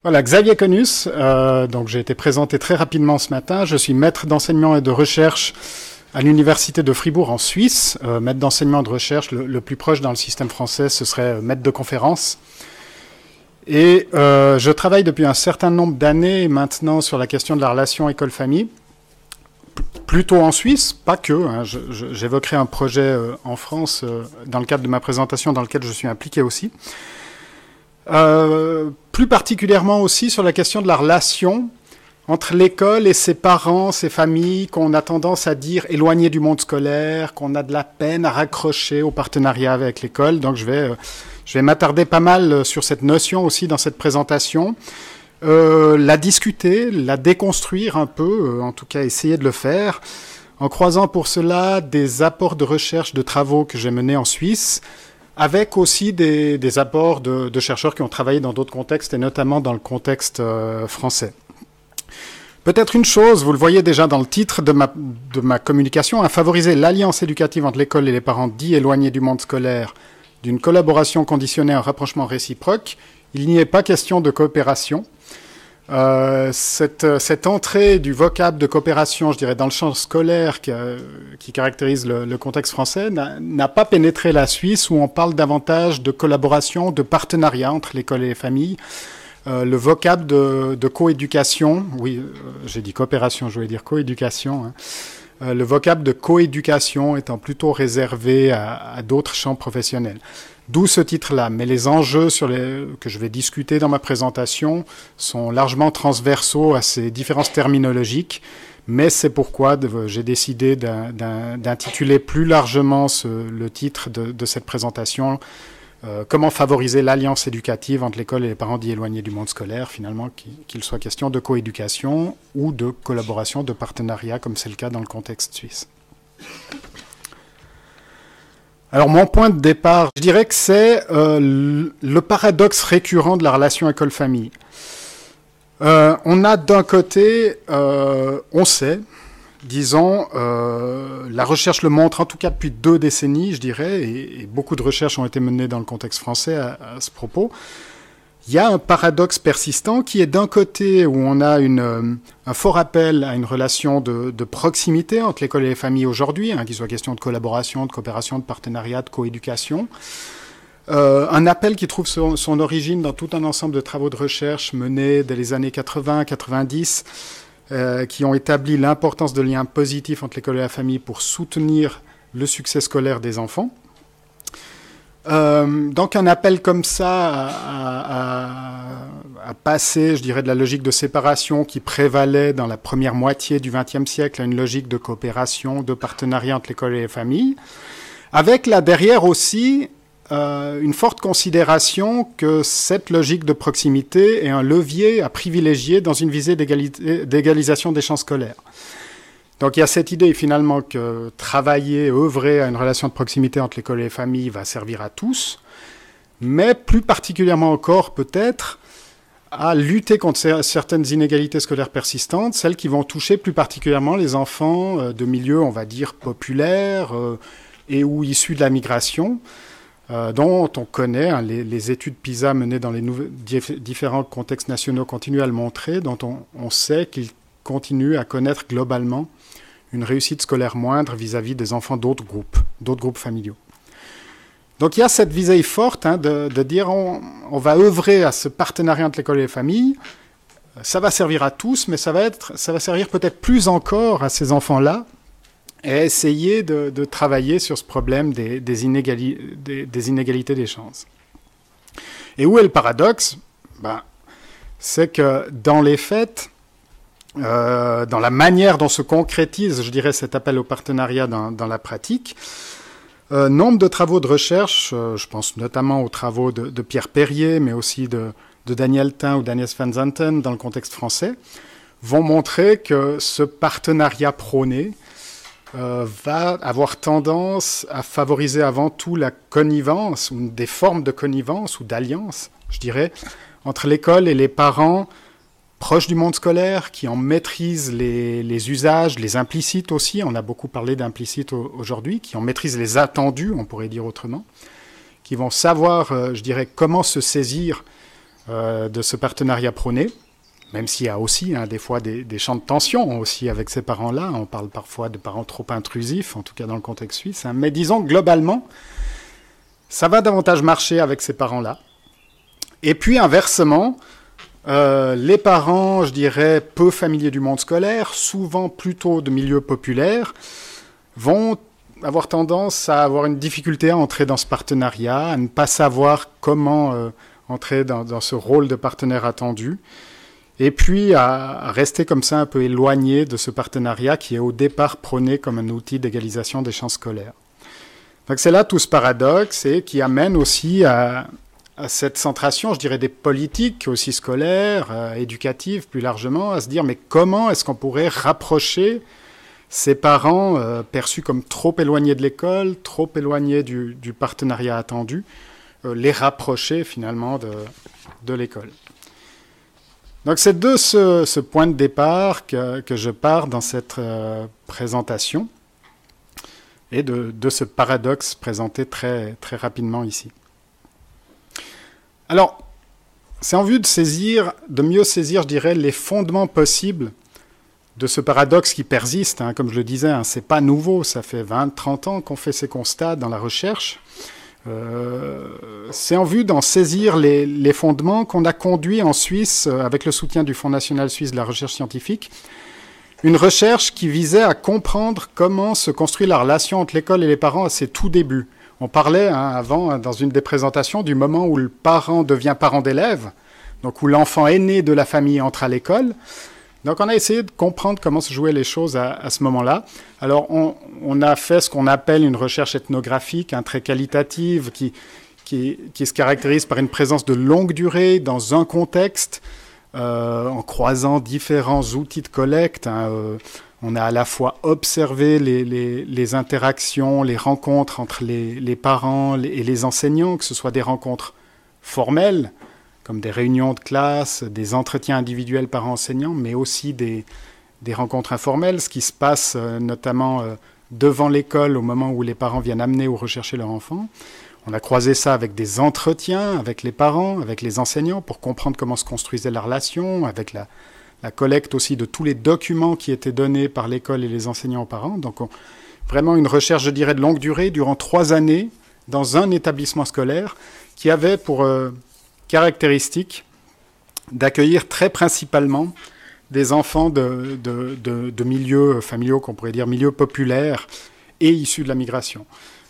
Voilà, Xavier Conus, donc j'ai été présenté très rapidement ce matin. Je suis maître d'enseignement et de recherche à l'Université de Fribourg en Suisse. Maître d'enseignement et de recherche, le plus proche dans le système français, ce serait maître de conférence. Et je travaille depuis un certain nombre d'années maintenant sur la question de la relation école-famille, plutôt en Suisse, pas que. J'évoquerai un projet en France dans le cadre de ma présentation dans lequel je suis impliqué aussi. Plus particulièrement aussi sur la question de la relation entre l'école et ses parents, ses familles, qu'on a tendance à dire éloignées du monde scolaire, qu'on a de la peine à raccrocher au partenariat avec l'école. Donc je vais m'attarder pas mal sur cette notion aussi dans cette présentation, la discuter, la déconstruire un peu, en tout cas essayer de le faire, en croisant pour cela des apports de recherche de travaux que j'ai menés en Suisse, avec aussi des apports de chercheurs qui ont travaillé dans d'autres contextes, et notamment dans le contexte français. Peut-être une chose, vous le voyez déjà dans le titre de ma communication, à favoriser l'alliance éducative entre l'école et les parents dits éloignés du monde scolaire, d'une collaboration conditionnée à un rapprochement réciproque. Il n'y est pas question de coopération. Cette entrée du vocable de coopération, je dirais, dans le champ scolaire qui caractérise le contexte français, n'a pas pénétré la Suisse, où on parle davantage de collaboration, de partenariat entre l'école et les familles. Le vocable de coéducation, oui, j'ai dit coopération, je voulais dire coéducation, hein. Le vocable de coéducation étant plutôt réservé à d'autres champs professionnels. D'où ce titre-là. Mais les enjeux que je vais discuter dans ma présentation sont largement transversaux à ces différences terminologiques. Mais c'est pourquoi j'ai décidé d'intituler plus largement le titre de cette présentation comment favoriser l'alliance éducative entre l'école et les parents dits éloignés du monde scolaire, finalement, qu'il soit question de coéducation ou de collaboration, de partenariat, comme c'est le cas dans le contexte suisse. Alors, mon point de départ, je dirais que c'est le paradoxe récurrent de la relation école-famille. On a d'un côté, on sait, disons, la recherche le montre, en tout cas depuis 2 décennies, je dirais, et beaucoup de recherches ont été menées dans le contexte français à ce propos. Il y a un paradoxe persistant qui est d'un côté où on a un fort appel à une relation de proximité entre l'école et les familles aujourd'hui, qu'il soit question de collaboration, de coopération, de partenariat, de coéducation. Un appel qui trouve son origine dans tout un ensemble de travaux de recherche menés dès les années 80-90, qui ont établi l'importance de liens positifs entre l'école et la famille pour soutenir le succès scolaire des enfants. Donc un appel comme ça à passer, je dirais, de la logique de séparation qui prévalait dans la première moitié du XXe siècle à une logique de coopération, de partenariat entre l'école et les familles, avec là derrière aussi une forte considération que cette logique de proximité est un levier à privilégier dans une visée d'égalisation des chances scolaires. Donc il y a cette idée finalement que travailler, œuvrer à une relation de proximité entre l'école et les familles va servir à tous, mais plus particulièrement encore peut-être à lutter contre certaines inégalités scolaires persistantes, celles qui vont toucher plus particulièrement les enfants de milieux, on va dire, populaires et ou issus de la migration, dont on connaît, les études PISA menées dans les différents contextes nationaux continuent à le montrer, dont on sait qu'ils continuent à connaître globalement une réussite scolaire moindre vis-à-vis des enfants d'autres groupes familiaux. Donc il y a cette visée forte de dire on va œuvrer à ce partenariat entre l'école et les familles, ça va servir à tous, mais ça va servir peut-être plus encore à ces enfants-là, et essayer de travailler sur ce problème des inégalités des chances. Et où est le paradoxe ? C'est que dans les faits, dans la manière dont se concrétise, je dirais, cet appel au partenariat dans la pratique, nombre de travaux de recherche, je pense notamment aux travaux de Pierre Perrier, mais aussi de Daniel Thym ou d'Agnès Van Zanten dans le contexte français, vont montrer que ce partenariat prôné va avoir tendance à favoriser avant tout la connivence, ou des formes de connivence ou d'alliance, je dirais, entre l'école et les parents proches du monde scolaire, qui en maîtrisent les usages, les implicites aussi, on a beaucoup parlé d'implicites aujourd'hui, qui en maîtrisent les attendus, on pourrait dire autrement, qui vont savoir, je dirais, comment se saisir de ce partenariat prôné, même s'il y a aussi des fois des champs de tension aussi avec ces parents-là. On parle parfois de parents trop intrusifs, en tout cas dans le contexte suisse. Mais disons, globalement, ça va davantage marcher avec ces parents-là. Et puis, inversement, les parents, je dirais, peu familiers du monde scolaire, souvent plutôt de milieux populaires, vont avoir tendance à avoir une difficulté à entrer dans ce partenariat, à ne pas savoir comment entrer dans ce rôle de partenaire attendu, et puis à rester comme ça un peu éloigné de ce partenariat qui est au départ prôné comme un outil d'égalisation des chances scolaires. Donc c'est là tout ce paradoxe et qui amène aussi à cette centration, je dirais, des politiques aussi scolaires, éducatives plus largement, à se dire mais comment est-ce qu'on pourrait rapprocher ces parents perçus comme trop éloignés de l'école, trop éloignés du partenariat attendu, les rapprocher finalement de l'école. Donc c'est de ce point de départ que je pars dans cette présentation et de ce paradoxe présenté très, très rapidement ici. Alors, c'est en vue de mieux saisir, je dirais, les fondements possibles de ce paradoxe qui persiste. Comme je le disais, c'est pas nouveau, ça fait 20-30 ans qu'on fait ces constats dans la recherche. C'est en vue d'en saisir les fondements qu'on a conduit en Suisse, avec le soutien du Fonds national suisse de la recherche scientifique, une recherche qui visait à comprendre comment se construit la relation entre l'école et les parents à ses tout débuts. On parlait avant, dans une des présentations, du moment où le parent devient parent d'élève, donc où l'enfant aîné de la famille entre à l'école. Donc on a essayé de comprendre comment se jouaient les choses à ce moment-là. Alors on a fait ce qu'on appelle une recherche ethnographique, très qualitative, qui se caractérise par une présence de longue durée dans un contexte, en croisant différents outils de collecte. On a à la fois observé les interactions, les rencontres entre les parents et les enseignants, que ce soit des rencontres formelles, comme des réunions de classe, des entretiens individuels parents-enseignants, mais aussi des rencontres informelles, ce qui se passe notamment devant l'école au moment où les parents viennent amener ou rechercher leur enfant. On a croisé ça avec des entretiens avec les parents, avec les enseignants, pour comprendre comment se construisait la relation, avec la collecte aussi de tous les documents qui étaient donnés par l'école et les enseignants aux parents. Donc vraiment une recherche, je dirais, de longue durée, durant 3 années, dans un établissement scolaire, qui avait pour caractéristique d'accueillir très principalement des enfants de milieux familiaux, qu'on pourrait dire milieux populaires et issus de la migration.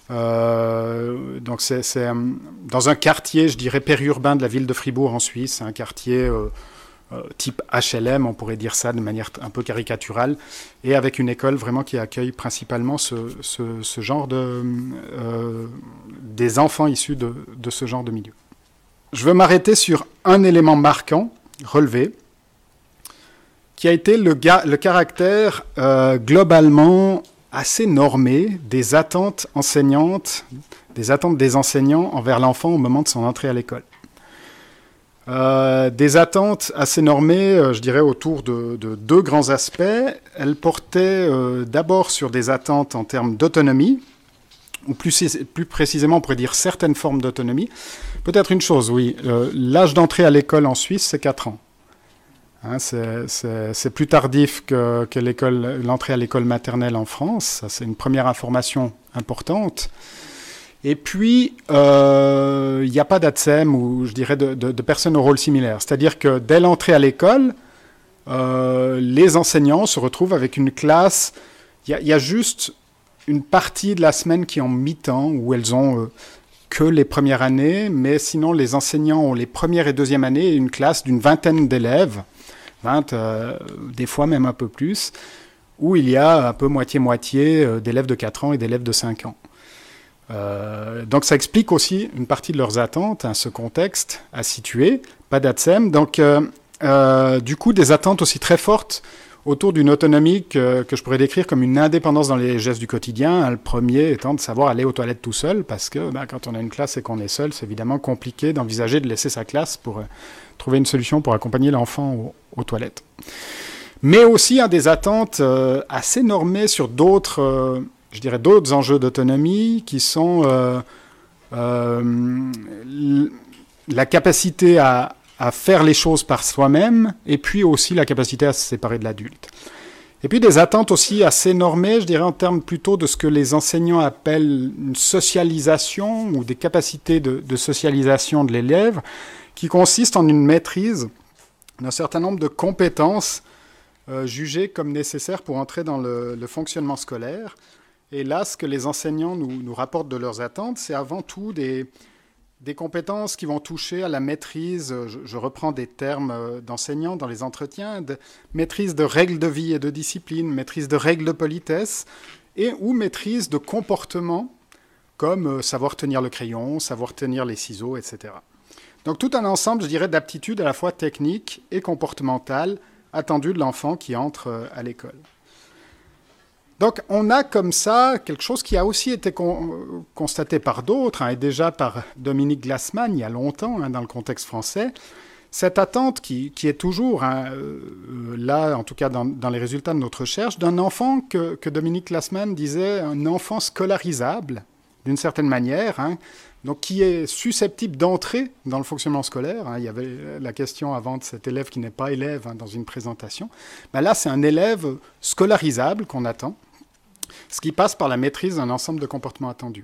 Donc c'est dans un quartier, je dirais, périurbain de la ville de Fribourg en Suisse, un quartier type HLM, on pourrait dire ça de manière un peu caricaturale, et avec une école vraiment qui accueille principalement ce genre des enfants issus de ce genre de milieu. Je veux m'arrêter sur un élément marquant, relevé, qui a été le caractère globalement assez normé des attentes enseignantes, des attentes des enseignants envers l'enfant au moment de son entrée à l'école. Des attentes assez normées, je dirais, autour de 2 grands aspects. Elles portaient d'abord sur des attentes en termes d'autonomie, ou plus précisément, on pourrait dire certaines formes d'autonomie. Peut-être une chose, oui, l'âge d'entrée à l'école en Suisse, c'est 4 ans. C'est plus tardif que l'entrée à l'école maternelle en France. Ça, c'est une première information importante. Et puis, il n'y a pas d'ATSEM ou, je dirais, de personnes au rôle similaire. C'est-à-dire que dès l'entrée à l'école, les enseignants se retrouvent avec une classe. Il y a juste une partie de la semaine qui est en mi-temps, où elles ont que les premières années, mais sinon les enseignants ont les premières et deuxièmes années et une classe d'une 20aine d'élèves, 20, des fois même un peu plus, où il y a un peu moitié-moitié d'élèves de 4 ans et d'élèves de 5 ans. Donc ça explique aussi une partie de leurs attentes, ce contexte à situer, pas d'ATSEM. Donc du coup des attentes aussi très fortes autour d'une autonomie que je pourrais décrire comme une indépendance dans les gestes du quotidien. Le premier étant de savoir aller aux toilettes tout seul, parce que quand on a une classe et qu'on est seul, c'est évidemment compliqué d'envisager de laisser sa classe pour trouver une solution pour accompagner l'enfant aux toilettes. Mais aussi des attentes assez normées sur d'autres enjeux d'autonomie qui sont la capacité à à faire les choses par soi-même, et puis aussi la capacité à se séparer de l'adulte. Et puis des attentes aussi assez normées, je dirais en termes plutôt de ce que les enseignants appellent une socialisation, ou des capacités de socialisation de l'élève, qui consistent en une maîtrise d'un certain nombre de compétences jugées comme nécessaires pour entrer dans le fonctionnement scolaire. Et là, ce que les enseignants nous rapportent de leurs attentes, c'est avant tout des compétences qui vont toucher à la maîtrise, je reprends des termes d'enseignants dans les entretiens, maîtrise de règles de vie et de discipline, maîtrise de règles de politesse, ou maîtrise de comportement, comme savoir tenir le crayon, savoir tenir les ciseaux, etc. Donc tout un ensemble, je dirais, d'aptitudes à la fois techniques et comportementales attendues de l'enfant qui entre à l'école. Donc on a comme ça quelque chose qui a aussi été constaté par d'autres, et déjà par Dominique Glassman il y a longtemps dans le contexte français, cette attente qui est toujours, là en tout cas dans les résultats de notre recherche, d'un enfant que Dominique Glassman disait un enfant scolarisable, d'une certaine manière, donc qui est susceptible d'entrer dans le fonctionnement scolaire. Il y avait la question avant de cet élève qui n'est pas élève dans une présentation. Là, c'est un élève scolarisable qu'on attend, ce qui passe par la maîtrise d'un ensemble de comportements attendus.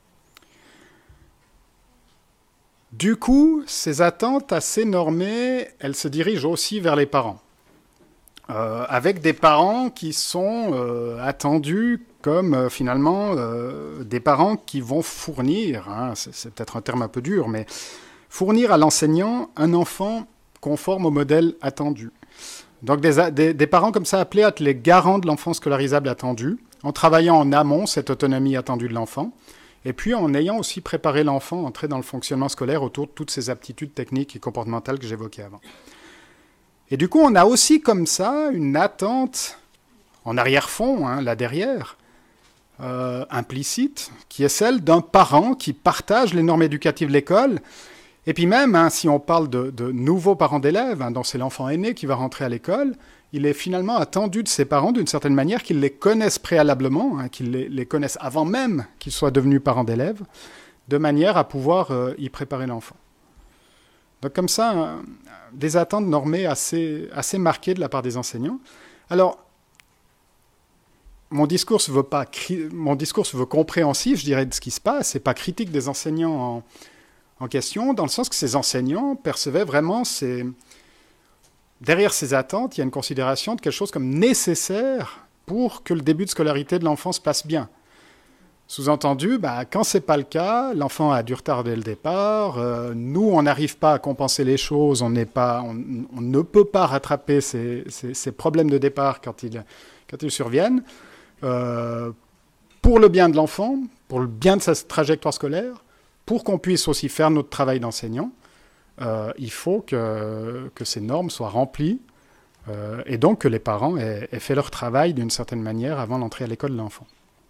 Du coup, ces attentes assez normées, elles se dirigent aussi vers les parents, avec des parents qui sont attendus comme finalement des parents qui vont fournir, c'est peut-être un terme un peu dur, mais fournir à l'enseignant un enfant conforme au modèle attendu. Donc des parents comme ça appelés à être les garants de l'enfant scolarisable attendu, en travaillant en amont cette autonomie attendue de l'enfant, et puis en ayant aussi préparé l'enfant à entrer dans le fonctionnement scolaire autour de toutes ces aptitudes techniques et comportementales que j'évoquais avant. Et du coup, on a aussi comme ça une attente en arrière-fond, là derrière, implicite, qui est celle d'un parent qui partage les normes éducatives de l'école. Et puis même, si on parle de nouveaux parents d'élèves, dont c'est l'enfant aîné qui va rentrer à l'école, il est finalement attendu de ses parents, d'une certaine manière, qu'ils les connaissent préalablement, qu'ils les connaissent avant même qu'ils soient devenus parents d'élèves, de manière à pouvoir y préparer l'enfant. Donc comme ça, des attentes normées assez marquées de la part des enseignants. Alors, mon discours se veut compréhensif, je dirais, de ce qui se passe, c'est pas critique des enseignants en question, dans le sens que ces enseignants percevaient vraiment derrière ces attentes, il y a une considération de quelque chose comme nécessaire pour que le début de scolarité de l'enfant se passe bien. Sous-entendu, quand ce n'est pas le cas, l'enfant a dû retarder le départ, nous, on n'arrive pas à compenser les choses, on ne peut pas rattraper ces problèmes de départ quand ils surviennent. Pour le bien de l'enfant, pour le bien de sa trajectoire scolaire, pour qu'on puisse aussi faire notre travail d'enseignant, il faut que ces normes soient remplies et donc que les parents aient fait leur travail d'une certaine manière avant l'entrée à l'école de l'enfant.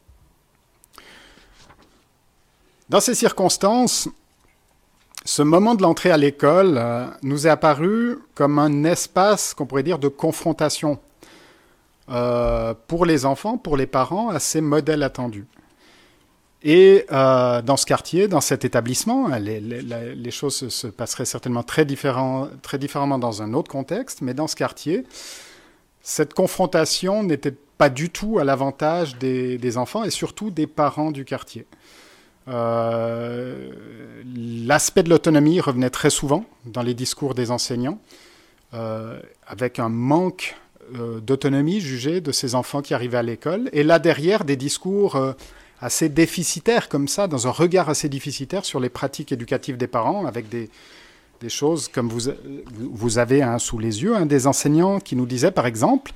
Dans ces circonstances, ce moment de l'entrée à l'école nous est apparu comme un espace, qu'on pourrait dire, de confrontation pour les enfants, pour les parents, à ces modèles attendus. Et dans ce quartier, dans cet établissement, les choses se passeraient certainement très différemment dans un autre contexte, mais dans ce quartier, cette confrontation n'était pas du tout à l'avantage des enfants et surtout des parents du quartier. L'aspect de l'autonomie revenait très souvent dans les discours des enseignants, avec un manque d'autonomie jugé de ces enfants qui arrivaient à l'école. Et là derrière, des discours assez déficitaires comme ça, dans un regard assez déficitaire sur les pratiques éducatives des parents, avec des choses comme vous avez sous les yeux, des enseignants qui nous disaient par exemple,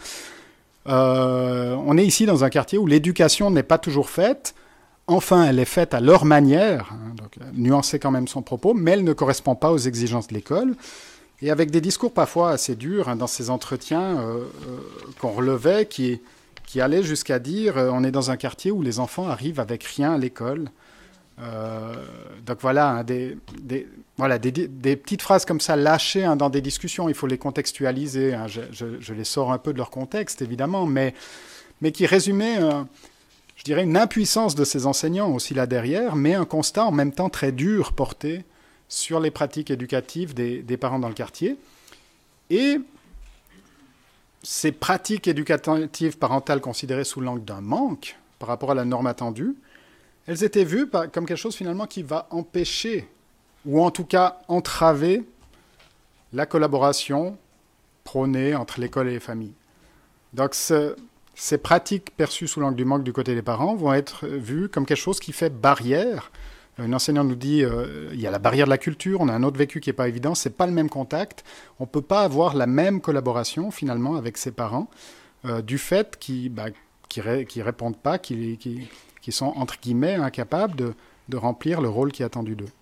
on est ici dans un quartier où l'éducation n'est pas toujours faite. Enfin, elle est faite à leur manière, donc nuancer quand même son propos, mais elle ne correspond pas aux exigences de l'école. Et avec des discours parfois assez durs dans ces entretiens qu'on relevait, qui allaient jusqu'à dire on est dans un quartier où les enfants arrivent avec rien à l'école. Donc voilà, des petites phrases comme ça lâchées dans des discussions, il faut les contextualiser. Je les sors un peu de leur contexte, évidemment, mais qui résumaient... je dirais une impuissance de ces enseignants aussi là derrière, mais un constat en même temps très dur porté sur les pratiques éducatives des parents dans le quartier. Et ces pratiques éducatives parentales considérées sous l'angle d'un manque par rapport à la norme attendue, elles étaient vues comme quelque chose finalement qui va empêcher, ou en tout cas entraver, la collaboration prônée entre l'école et les familles. Donc ces pratiques perçues sous l'angle du manque du côté des parents vont être vues comme quelque chose qui fait barrière. Une enseignante nous dit il y a la barrière de la culture, on a un autre vécu qui n'est pas évident, c'est pas le même contact, on ne peut pas avoir la même collaboration finalement avec ses parents du fait qu'ils répondent pas, qu'ils sont entre guillemets incapables de remplir le rôle qui est attendu d'eux.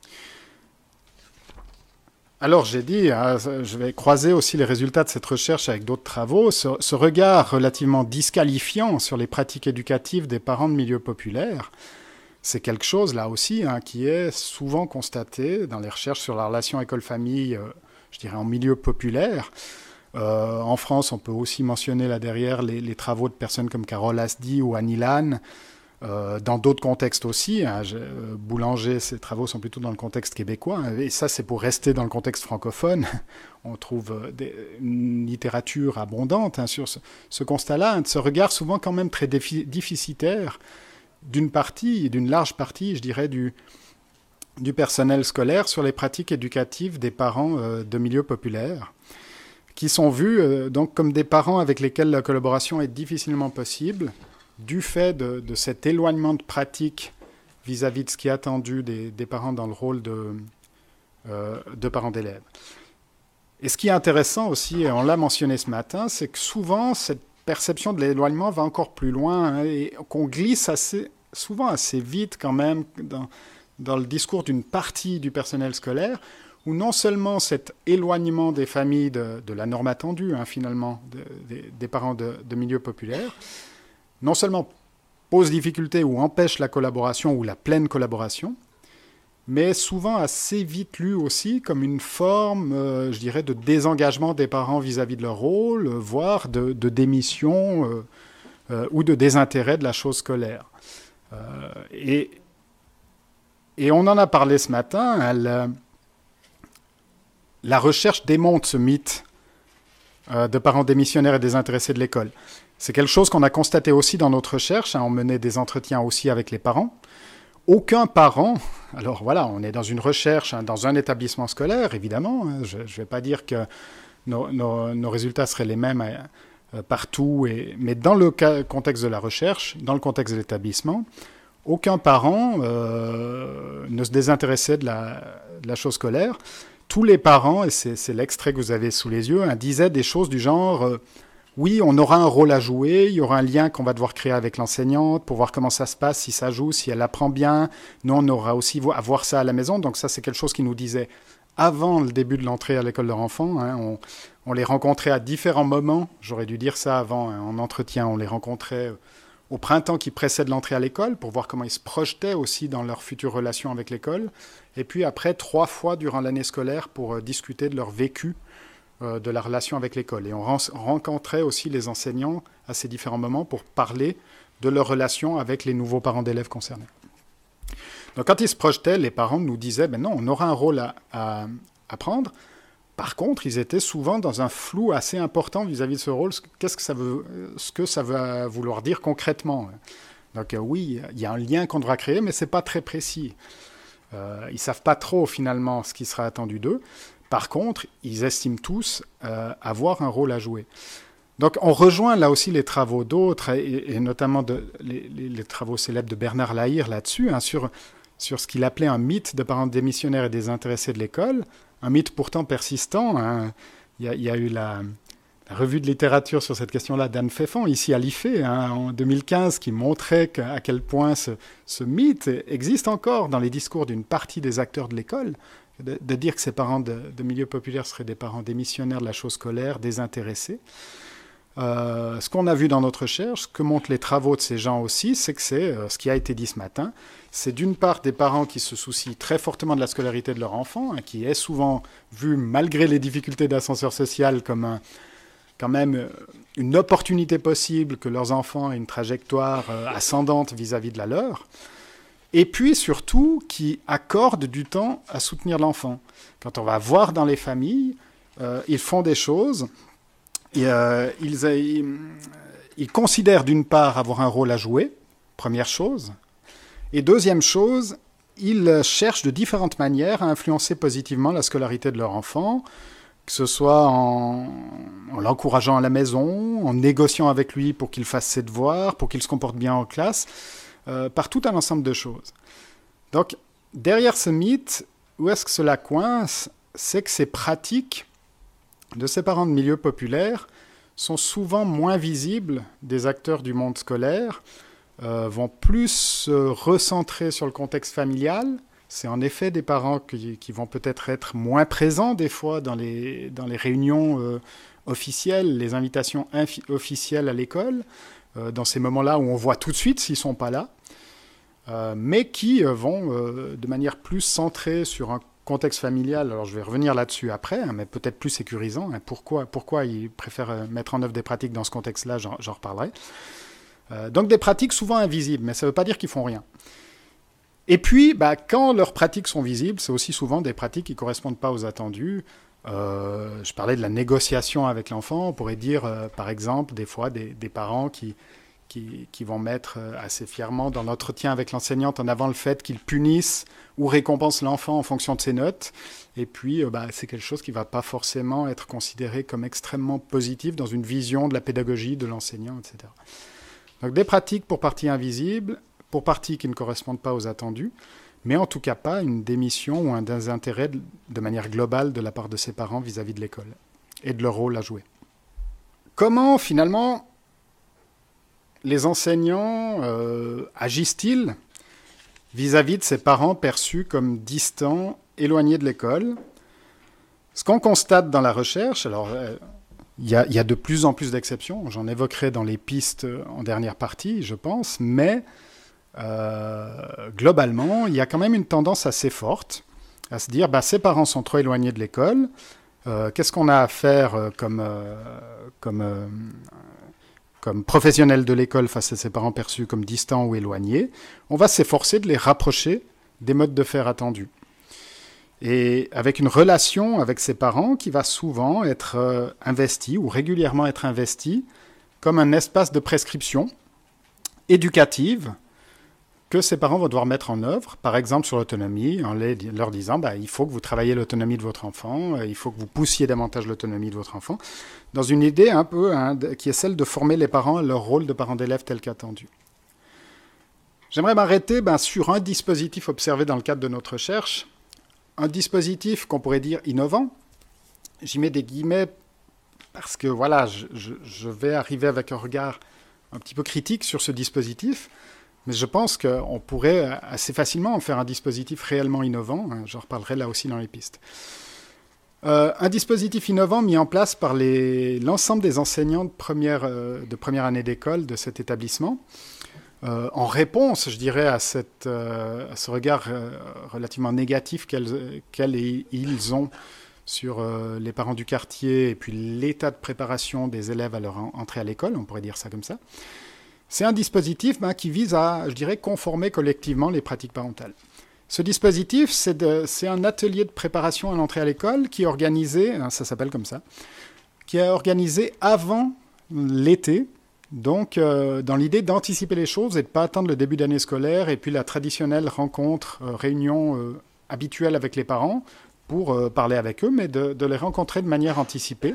Alors j'ai dit, je vais croiser aussi les résultats de cette recherche avec d'autres travaux. Ce regard relativement disqualifiant sur les pratiques éducatives des parents de milieux populaires, c'est quelque chose là aussi qui est souvent constaté dans les recherches sur la relation école-famille, je dirais en milieu populaire. En France, on peut aussi mentionner là derrière les travaux de personnes comme Carole Asdi ou Annie Lannes. Dans d'autres contextes aussi, Boulanger, ses travaux sont plutôt dans le contexte québécois, et ça c'est pour rester dans le contexte francophone. On trouve une littérature abondante sur ce constat-là, ce regard souvent quand même très déficitaire d'une large partie, je dirais, du personnel scolaire sur les pratiques éducatives des parents de milieux populaires, qui sont vus donc comme des parents avec lesquels la collaboration est difficilement possible, du fait de cet éloignement de pratique vis-à-vis de ce qui est attendu des parents dans le rôle de parents d'élèves. Et ce qui est intéressant aussi, et on l'a mentionné ce matin, c'est que souvent, cette perception de l'éloignement va encore plus loin, et qu'on glisse souvent assez vite quand même dans le discours d'une partie du personnel scolaire, où non seulement cet éloignement des familles de la norme attendue, finalement, des parents de milieux populaires, non seulement pose difficulté ou empêche la collaboration ou la pleine collaboration, mais souvent assez vite lu aussi comme une forme, je dirais, de désengagement des parents vis-à-vis de leur rôle, voire de démission ou de désintérêt de la chose scolaire. Et on en a parlé ce matin, la recherche démonte ce mythe de parents démissionnaires et désintéressés de l'école. C'est quelque chose qu'on a constaté aussi dans notre recherche. On menait des entretiens aussi avec les parents. Aucun parent, alors voilà, on est dans une recherche, dans un établissement scolaire, évidemment. Je ne vais pas dire que nos résultats seraient les mêmes partout, mais dans le contexte de la recherche, dans le contexte de l'établissement, aucun parent ne se désintéressait de la chose scolaire. Tous les parents, et c'est l'extrait que vous avez sous les yeux, disaient des choses du genre oui, on aura un rôle à jouer, il y aura un lien qu'on va devoir créer avec l'enseignante pour voir comment ça se passe, si ça joue, si elle apprend bien. Nous, on aura aussi à voir ça à la maison. Donc ça, c'est quelque chose qu'ils nous disaient avant le début de l'entrée à l'école de leur enfant. On les rencontrait à différents moments. J'aurais dû dire ça avant, en entretien. On les rencontrait au printemps qui précède l'entrée à l'école pour voir comment ils se projetaient aussi dans leur future relation avec l'école. Et puis après, 3 fois durant l'année scolaire pour discuter de leur vécu de la relation avec l'école. Et on rencontrait aussi les enseignants à ces différents moments pour parler de leur relation avec les nouveaux parents d'élèves concernés. Donc quand ils se projetaient, les parents nous disaient non, on aura un rôle à prendre. Par contre, ils étaient souvent dans un flou assez important vis-à-vis de ce rôle. Ce que ça veut vouloir dire concrètement. Donc oui, il y a un lien qu'on devra créer, mais ce n'est pas très précis. Ils ne savent pas trop finalement ce qui sera attendu d'eux. Par contre, ils estiment tous avoir un rôle à jouer. Donc on rejoint là aussi les travaux d'autres, et notamment les travaux célèbres de Bernard Lahire là-dessus, sur ce qu'il appelait un mythe de parents démissionnaires et désintéressés de l'école, un mythe pourtant persistant. Il y a eu la revue de littérature sur cette question-là d'Anne Féfon, ici à l'IFE, en 2015, qui montrait à quel point ce mythe existe encore dans les discours d'une partie des acteurs de l'école, de dire que ces parents de milieux populaires seraient des parents démissionnaires de la chose scolaire, désintéressés. Ce qu'on a vu dans notre recherche, ce que montrent les travaux de ces gens aussi, c'est que c'est ce qui a été dit ce matin. C'est d'une part des parents qui se soucient très fortement de la scolarité de leur enfant, qui est souvent vu, malgré les difficultés d'ascenseur social, comme quand même une opportunité possible que leurs enfants aient une trajectoire ascendante vis-à-vis de la leur. et puis surtout qui accordent du temps à soutenir l'enfant. Quand on va voir dans les familles, ils font des choses, et, ils considèrent d'une part avoir un rôle à jouer, première chose, et deuxième chose, ils cherchent de différentes manières à influencer positivement la scolarité de leur enfant, que ce soit en l'encourageant à la maison, en négociant avec lui pour qu'il fasse ses devoirs, pour qu'il se comporte bien en classe, par tout un ensemble de choses. Donc, derrière ce mythe, où est-ce que cela coince? C'est que ces pratiques de ces parents de milieux populaires sont souvent moins visibles des acteurs du monde scolaire, vont plus se recentrer sur le contexte familial. C'est en effet des parents qui vont peut-être être moins présents des fois dans les réunions officielles, les invitations officielles à l'école, dans ces moments-là où on voit tout de suite s'ils ne sont pas là, mais qui vont de manière plus centrée sur un contexte familial. Alors je vais revenir là-dessus après, mais peut-être plus sécurisant. Pourquoi ils préfèrent mettre en œuvre des pratiques dans ce contexte-là, j'en reparlerai. Donc des pratiques souvent invisibles, mais ça ne veut pas dire qu'ils font rien. Et puis, quand leurs pratiques sont visibles, c'est aussi souvent des pratiques qui ne correspondent pas aux attendus. Je parlais de la négociation avec l'enfant. On pourrait dire, par exemple, des fois, des parents qui vont mettre assez fièrement dans l'entretien avec l'enseignante en avant le fait qu'ils punissent ou récompensent l'enfant en fonction de ses notes. Et puis, c'est quelque chose qui ne va pas forcément être considéré comme extrêmement positif dans une vision de la pédagogie de l'enseignant, etc. Donc des pratiques pour partie invisibles, pour partie qui ne correspondent pas aux attendus, mais en tout cas pas une démission ou un désintérêt de manière globale de la part de ses parents vis-à-vis de l'école et de leur rôle à jouer. Comment finalement les enseignants agissent-ils vis-à-vis de ces parents perçus comme distants, éloignés de l'école? Ce qu'on constate dans la recherche, alors il y a de plus en plus d'exceptions, j'en évoquerai dans les pistes en dernière partie, je pense, mais globalement, il y a quand même une tendance assez forte à se dire ces parents sont trop éloignés de l'école, qu'est-ce qu'on a à faire comme professionnels de l'école face à ces parents perçus comme distants ou éloignés? On va s'efforcer de les rapprocher des modes de faire attendus. Et avec une relation avec ses parents qui va souvent être investie ou régulièrement être investie comme un espace de prescription éducative que ses parents vont devoir mettre en œuvre, par exemple sur l'autonomie, en leur disant il faut que vous travailliez l'autonomie de votre enfant, il faut que vous poussiez davantage l'autonomie de votre enfant, dans une idée un peu qui est celle de former les parents à leur rôle de parents d'élèves tel qu'attendu. J'aimerais m'arrêter sur un dispositif observé dans le cadre de notre recherche, un dispositif qu'on pourrait dire innovant. J'y mets des guillemets parce que voilà, je vais arriver avec un regard un petit peu critique sur ce dispositif, mais je pense qu'on pourrait assez facilement en faire un dispositif réellement innovant. J'en reparlerai là aussi dans les pistes. Un dispositif innovant mis en place par l'ensemble des enseignants de première année d'école de cet établissement, en réponse, je dirais, à ce regard relativement négatif qu'elles et ils ont sur les parents du quartier et puis l'état de préparation des élèves à leur entrée à l'école, on pourrait dire ça comme ça. C'est un dispositif qui vise à, je dirais, conformer collectivement les pratiques parentales. Ce dispositif, c'est un atelier de préparation à l'entrée à l'école qui est organisé, ça s'appelle comme ça, qui est organisé avant l'été, donc dans l'idée d'anticiper les choses et de ne pas attendre le début d'année scolaire et puis la traditionnelle rencontre, réunion habituelle avec les parents pour parler avec eux, mais de les rencontrer de manière anticipée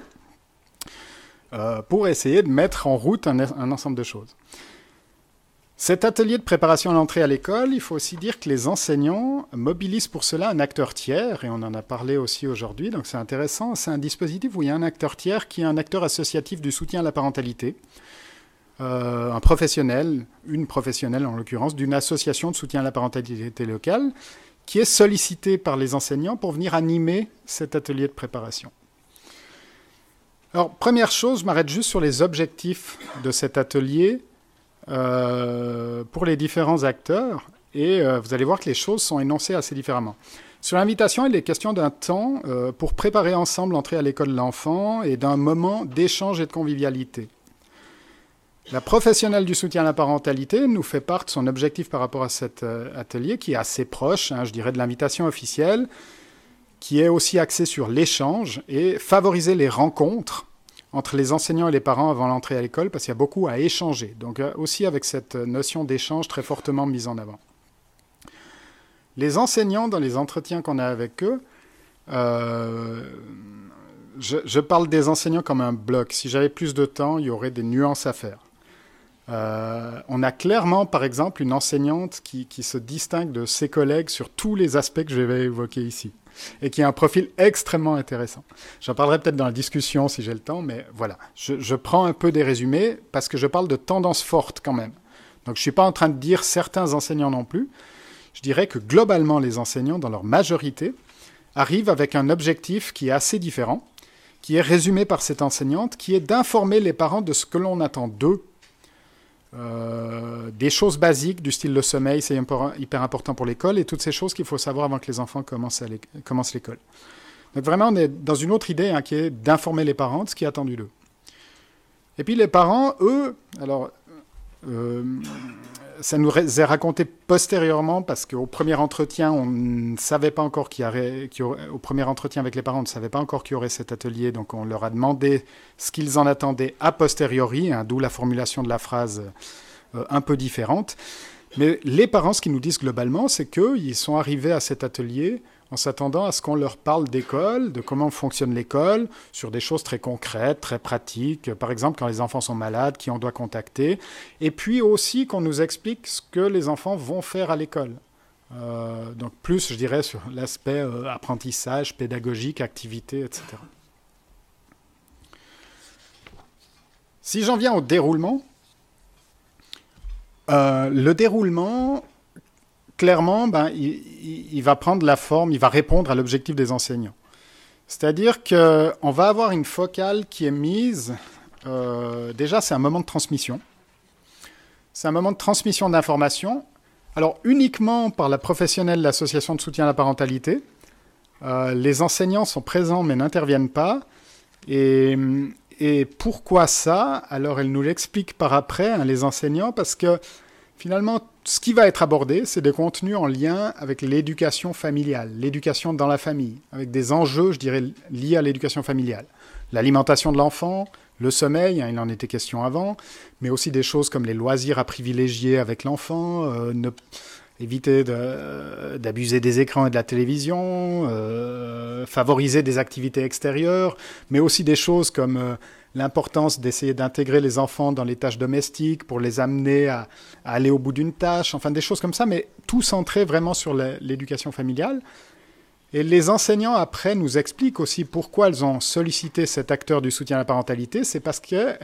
pour essayer de mettre en route un ensemble de choses. Cet atelier de préparation à l'entrée à l'école, il faut aussi dire que les enseignants mobilisent pour cela un acteur tiers, et on en a parlé aussi aujourd'hui, donc c'est intéressant. C'est un dispositif où il y a un acteur tiers qui est un acteur associatif du soutien à la parentalité, un professionnel, une professionnelle en l'occurrence, d'une association de soutien à la parentalité locale, qui est sollicité par les enseignants pour venir animer cet atelier de préparation. Alors, première chose, je m'arrête juste sur les objectifs de cet atelier pour les différents acteurs, et vous allez voir que les choses sont énoncées assez différemment. Sur l'invitation, il est question d'un temps pour préparer ensemble l'entrée à l'école de l'enfant et d'un moment d'échange et de convivialité. La professionnelle du soutien à la parentalité nous fait part de son objectif par rapport à cet atelier qui est assez proche, je dirais, de l'invitation officielle, qui est aussi axé sur l'échange et favoriser les rencontres entre les enseignants et les parents avant l'entrée à l'école, parce qu'il y a beaucoup à échanger. Donc aussi avec cette notion d'échange très fortement mise en avant. Les enseignants, dans les entretiens qu'on a avec eux, je parle des enseignants comme un bloc. Si j'avais plus de temps, il y aurait des nuances à faire. On a clairement, par exemple, une enseignante qui se distingue de ses collègues sur tous les aspects que je vais évoquer ici, et qui a un profil extrêmement intéressant. J'en parlerai peut-être dans la discussion si j'ai le temps, mais voilà. Je prends un peu des résumés, parce que je parle de tendances fortes quand même. Donc je ne suis pas en train de dire certains enseignants non plus. Je dirais que globalement, les enseignants, dans leur majorité, arrivent avec un objectif qui est assez différent, qui est résumé par cette enseignante, qui est d'informer les parents de ce que l'on attend d'eux. Des choses basiques du style le sommeil, c'est hyper important pour l'école, et toutes ces choses qu'il faut savoir avant que les enfants commencent l'école. Donc vraiment, on est dans une autre idée qui est d'informer les parents de ce qui est attendu d'eux. Et puis les parents, eux, alors ça nous est raconté postérieurement, parce qu'au premier entretien, on ne savait pas encore au premier entretien avec les parents, on ne savait pas encore qu'il y aurait cet atelier, donc on leur a demandé ce qu'ils en attendaient a posteriori, d'où la formulation de la phrase un peu différente. Mais les parents, ce qu'ils nous disent globalement, c'est qu'ils sont arrivés à cet atelier en s'attendant à ce qu'on leur parle d'école, de comment fonctionne l'école, sur des choses très concrètes, très pratiques. Par exemple, quand les enfants sont malades, qui on doit contacter. Et puis aussi qu'on nous explique ce que les enfants vont faire à l'école. Donc plus, je dirais, sur l'aspect apprentissage, pédagogique, activité, etc. Si j'en viens au déroulement, le déroulement... Clairement, il va prendre la forme, il va répondre à l'objectif des enseignants. C'est-à-dire qu'on va avoir une focale qui est mise, déjà c'est un moment de transmission. C'est un moment de transmission d'informations, alors uniquement par la professionnelle de l'association de soutien à la parentalité. Les enseignants sont présents mais n'interviennent pas. Et pourquoi ça? Alors elle nous l'explique par après, les enseignants, parce que finalement, ce qui va être abordé, c'est des contenus en lien avec l'éducation familiale, l'éducation dans la famille, avec des enjeux, je dirais, liés à l'éducation familiale. L'alimentation de l'enfant, le sommeil, il en était question avant, mais aussi des choses comme les loisirs à privilégier avec l'enfant, éviter d'abuser des écrans et de la télévision, favoriser des activités extérieures, mais aussi des choses comme l'importance d'essayer d'intégrer les enfants dans les tâches domestiques pour les amener à aller au bout d'une tâche, enfin des choses comme ça, mais tout centré vraiment sur l'éducation familiale. Et les enseignants, après, nous expliquent aussi pourquoi elles ont sollicité cet acteur du soutien à la parentalité. C'est parce qu'elles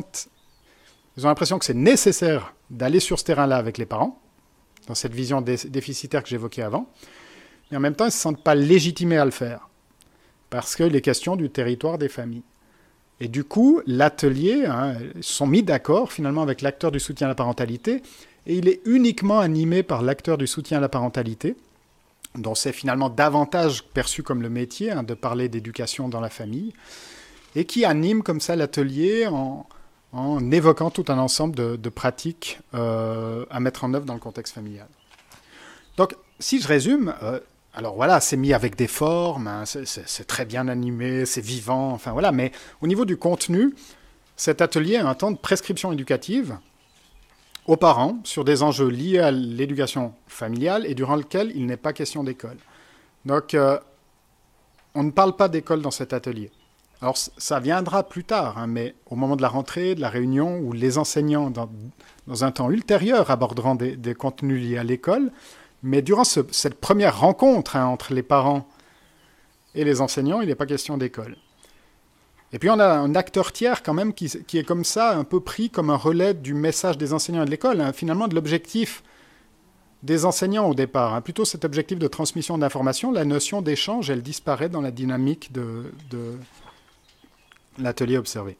ils ont l'impression que c'est nécessaire d'aller sur ce terrain-là avec les parents, dans cette vision déficitaire que j'évoquais avant, mais en même temps, ils ne se sentent pas légitimés à le faire, parce qu'il est question du territoire des familles. Et du coup, l'atelier, ils se sont mis d'accord finalement avec l'acteur du soutien à la parentalité, et il est uniquement animé par l'acteur du soutien à la parentalité, dont c'est finalement davantage perçu comme le métier, de parler d'éducation dans la famille, et qui anime comme ça l'atelier en évoquant tout un ensemble de pratiques à mettre en œuvre dans le contexte familial. Donc, si je résume, alors voilà, c'est mis avec des formes, c'est très bien animé, c'est vivant, enfin voilà, mais au niveau du contenu, cet atelier a un temps de prescription éducative aux parents sur des enjeux liés à l'éducation familiale et durant lequel il n'est pas question d'école. Donc, on ne parle pas d'école dans cet atelier. Alors, ça viendra plus tard, mais au moment de la rentrée, de la réunion, où les enseignants, dans un temps ultérieur, aborderont des contenus liés à l'école. Mais durant cette première rencontre entre les parents et les enseignants, il n'est pas question d'école. Et puis, on a un acteur tiers, quand même, qui est comme ça, un peu pris comme un relais du message des enseignants et de l'école, finalement, de l'objectif des enseignants au départ. Plutôt cet objectif de transmission d'informations, la notion d'échange, elle disparaît dans la dynamique de l'atelier observé.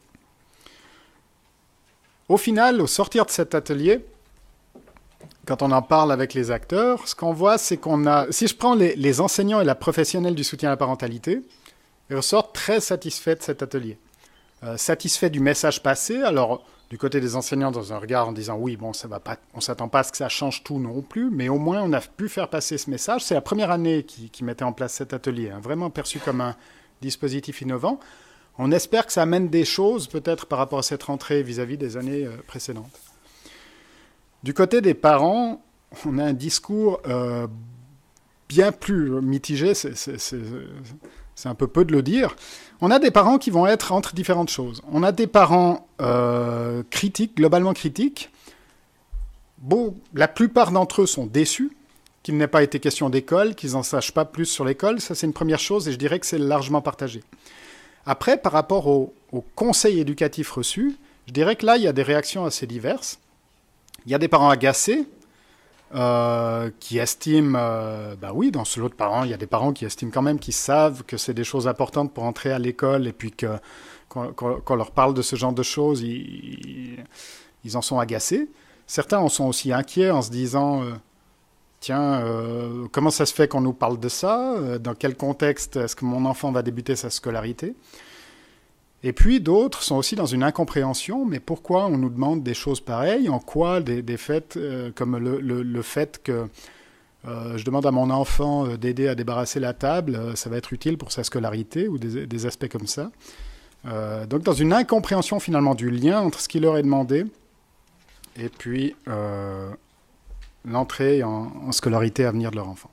Au final, au sortir de cet atelier, quand on en parle avec les acteurs, ce qu'on voit, c'est qu'on a... Si je prends les enseignants et la professionnelle du soutien à la parentalité, ils ressortent très satisfaits de cet atelier. Satisfaits du message passé. Alors, Du côté des enseignants, dans un regard en disant oui, bon, ça va pas, on s'attend pas à ce que ça change tout non plus, mais au moins on a pu faire passer ce message. C'est la première année qui mettait en place cet atelier, hein, vraiment perçu comme un dispositif innovant. On espère que ça amène des choses peut-être par rapport à cette rentrée vis-à-vis des années précédentes. Du côté des parents, on a un discours bien plus mitigé, c'est un peu de le dire. On a des parents qui vont être entre différentes choses. On a des parents critiques, globalement critiques. Bon, la plupart d'entre eux sont déçus qu'il n'ait pas été question d'école, qu'ils n'en sachent pas plus sur l'école. Ça, c'est une première chose et je dirais que c'est largement partagé. Après, par rapport au conseil éducatif reçu, je dirais que là, il y a des réactions assez diverses. Il y a des parents agacés qui estiment, oui, dans ce lot de parents, il y a des parents qui estiment quand même, qui savent que c'est des choses importantes pour entrer à l'école et puis qu'on leur parle de ce genre de choses, ils en sont agacés. Certains en sont aussi inquiets en se disant tiens, comment ça se fait qu'on nous parle de ça? Dans quel contexte est-ce que mon enfant va débuter sa scolarité? Et puis d'autres sont aussi dans une incompréhension, mais pourquoi on nous demande des choses pareilles? En quoi des faits comme le fait que je demande à mon enfant d'aider à débarrasser la table, ça va être utile pour sa scolarité ou des aspects comme ça. Donc dans une incompréhension finalement du lien entre ce qui leur est demandé et puis l'entrée en scolarité à venir de leur enfant.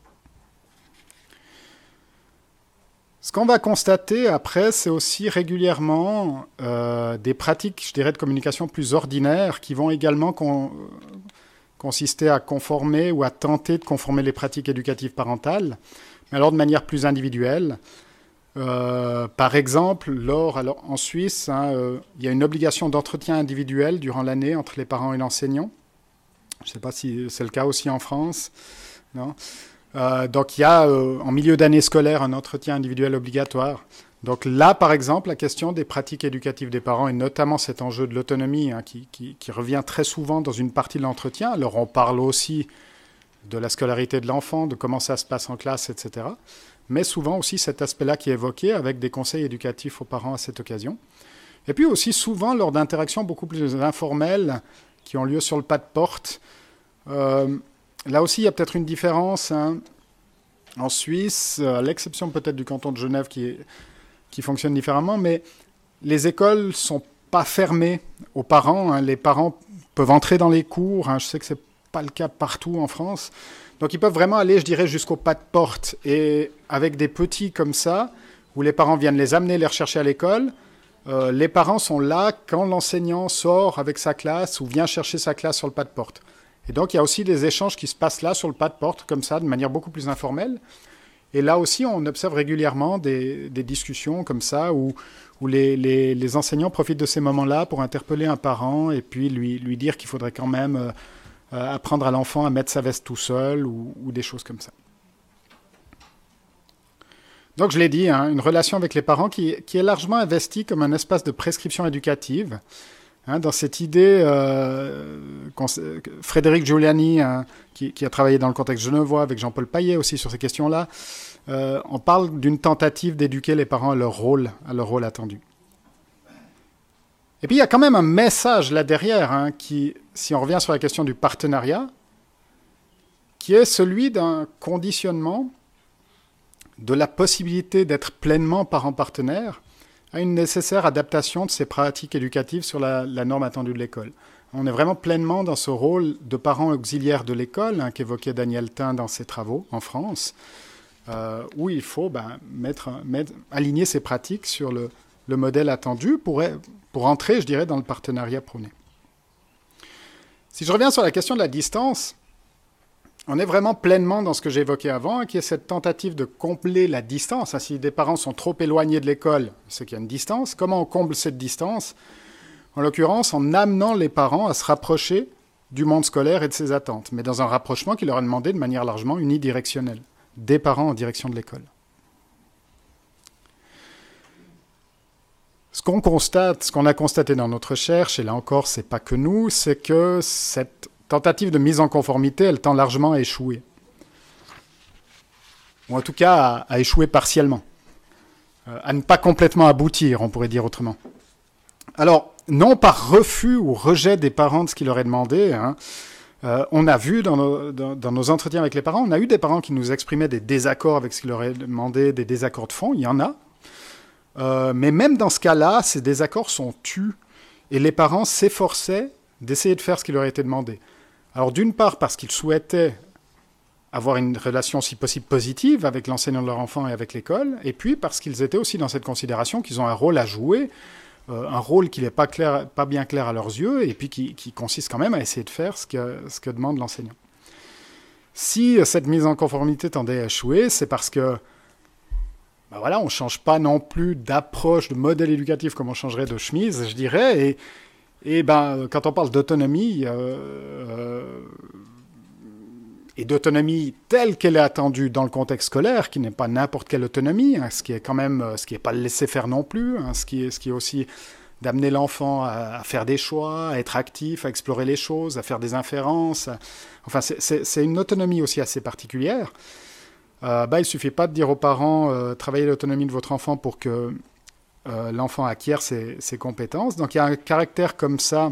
Ce qu'on va constater après, c'est aussi régulièrement des pratiques, je dirais, de communication plus ordinaires qui vont également consister à conformer ou à tenter de conformer les pratiques éducatives parentales, mais alors de manière plus individuelle. Par exemple, en Suisse, il y a une obligation d'entretien individuel durant l'année entre les parents et l'enseignant. Je ne sais pas si c'est le cas aussi en France. Non. Donc il y a en milieu d'année scolaire un entretien individuel obligatoire. Donc là, par exemple, la question des pratiques éducatives des parents et notamment cet enjeu de l'autonomie qui revient très souvent dans une partie de l'entretien. Alors on parle aussi de la scolarité de l'enfant, de comment ça se passe en classe, etc. Mais souvent aussi cet aspect-là qui est évoqué avec des conseils éducatifs aux parents à cette occasion. Et puis aussi souvent lors d'interactions beaucoup plus informelles qui ont lieu sur le pas de porte. Là aussi, il y a peut-être une différence en Suisse, à l'exception peut-être du canton de Genève qui fonctionne différemment, mais les écoles ne sont pas fermées aux parents. Les parents peuvent entrer dans les cours. Je sais que ce n'est pas le cas partout en France. Donc ils peuvent vraiment aller, je dirais, jusqu'au pas de porte. Et avec des petits comme ça, où les parents viennent les amener, les rechercher à l'école, les parents sont là quand l'enseignant sort avec sa classe ou vient chercher sa classe sur le pas de porte. Et donc, il y a aussi des échanges qui se passent là, sur le pas de porte, comme ça, de manière beaucoup plus informelle. Et là aussi, on observe régulièrement des discussions comme ça, où les enseignants profitent de ces moments-là pour interpeller un parent et puis lui dire qu'il faudrait quand même apprendre à l'enfant à mettre sa veste tout seul ou des choses comme ça. Donc, je l'ai dit, une relation avec les parents qui est largement investie comme un espace de prescription éducative. Dans cette idée, Frédéric Giuliani, qui a travaillé dans le contexte genevois avec Jean-Paul Paillet aussi sur ces questions-là, on parle d'une tentative d'éduquer les parents à leur rôle attendu. Et puis il y a quand même un message là derrière, qui, si on revient sur la question du partenariat, qui est celui d'un conditionnement de la possibilité d'être pleinement parent-partenaire à une nécessaire adaptation de ces pratiques éducatives sur la norme attendue de l'école. On est vraiment pleinement dans ce rôle de parent auxiliaire de l'école, qu'évoquait Daniel Thym dans ses travaux en France, où il faut aligner ces pratiques sur le modèle attendu pour entrer, je dirais, dans le partenariat prôné. Si je reviens sur la question de la distance, on est vraiment pleinement dans ce que j'ai évoqué avant, qui est cette tentative de combler la distance. Si des parents sont trop éloignés de l'école, c'est qu'il y a une distance. Comment on comble cette distance? En l'occurrence, en amenant les parents à se rapprocher du monde scolaire et de ses attentes, mais dans un rapprochement qui leur est demandé de manière largement unidirectionnelle, des parents en direction de l'école. Ce qu'on a constaté dans notre recherche, et là encore, c'est pas que nous, c'est que cette tentative de mise en conformité, elle tend largement à échouer. Ou en tout cas, à échouer partiellement. À ne pas complètement aboutir, on pourrait dire autrement. Alors, non par refus ou rejet des parents de ce qui leur est demandé. Hein. On a vu dans nos entretiens avec les parents, on a eu des parents qui nous exprimaient des désaccords avec ce qui leur est demandé, des désaccords de fond, il y en a. Mais même dans ce cas-là, ces désaccords sont tus et les parents s'efforçaient d'essayer de faire ce qui leur a été demandé. Alors d'une part parce qu'ils souhaitaient avoir une relation si possible positive avec l'enseignant de leur enfant et avec l'école, et puis parce qu'ils étaient aussi dans cette considération qu'ils ont un rôle à jouer, un rôle qui n'est pas bien clair à leurs yeux, et puis qui consiste quand même à essayer de faire ce que demande l'enseignant. Si cette mise en conformité tendait à échouer, c'est parce que on ne change pas non plus d'approche, de modèle éducatif comme on changerait de chemise, je dirais, et quand on parle d'autonomie, et d'autonomie telle qu'elle est attendue dans le contexte scolaire, qui n'est pas n'importe quelle autonomie, hein, ce qui est pas le laisser faire non plus, hein, ce qui est aussi d'amener l'enfant à faire des choix, à être actif, à explorer les choses, à faire des inférences. Enfin, c'est une autonomie aussi assez particulière. Il suffit pas de dire aux parents travaillez l'autonomie de votre enfant pour que l'enfant acquiert ses compétences. Donc il y a un caractère comme ça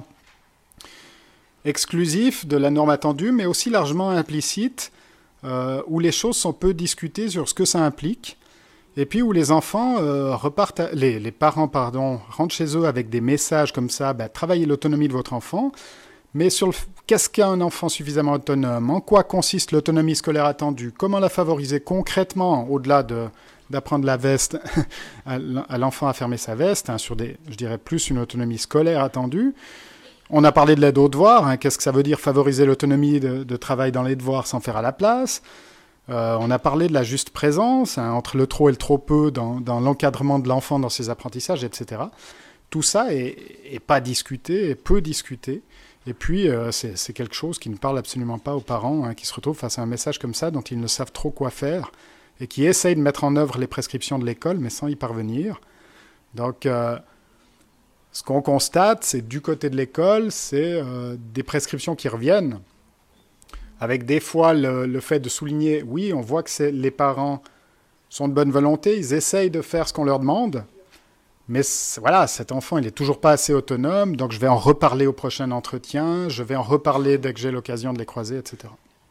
exclusif de la norme attendue, mais aussi largement implicite, où les choses sont peu discutées sur ce que ça implique, et puis où les enfants les parents rentrent chez eux avec des messages comme ça, travaillez l'autonomie de votre enfant, mais sur qu'est-ce qu'un enfant suffisamment autonome, en quoi consiste l'autonomie scolaire attendue, comment la favoriser concrètement, au-delà d'apprendre la veste à l'enfant à fermer sa veste, hein, sur je dirais plus une autonomie scolaire attendue. On a parlé de l'aide aux devoirs, hein, qu'est-ce que ça veut dire favoriser l'autonomie de travail dans les devoirs sans faire à la place. On a parlé de la juste présence, hein, entre le trop et le trop peu dans l'encadrement de l'enfant dans ses apprentissages, etc. Tout ça est pas discuté, est peu discuté. Et puis, c'est quelque chose qui ne parle absolument pas aux parents, hein, qui se retrouvent face à un message comme ça dont ils ne savent trop quoi faire et qui essayent de mettre en œuvre les prescriptions de l'école, mais sans y parvenir. Donc, ce qu'on constate, c'est du côté de l'école, c'est des prescriptions qui reviennent, avec des fois le fait de souligner, oui, on voit que les parents sont de bonne volonté, ils essayent de faire ce qu'on leur demande, mais voilà, cet enfant, il n'est toujours pas assez autonome, donc je vais en reparler au prochain entretien, je vais en reparler dès que j'ai l'occasion de les croiser, etc.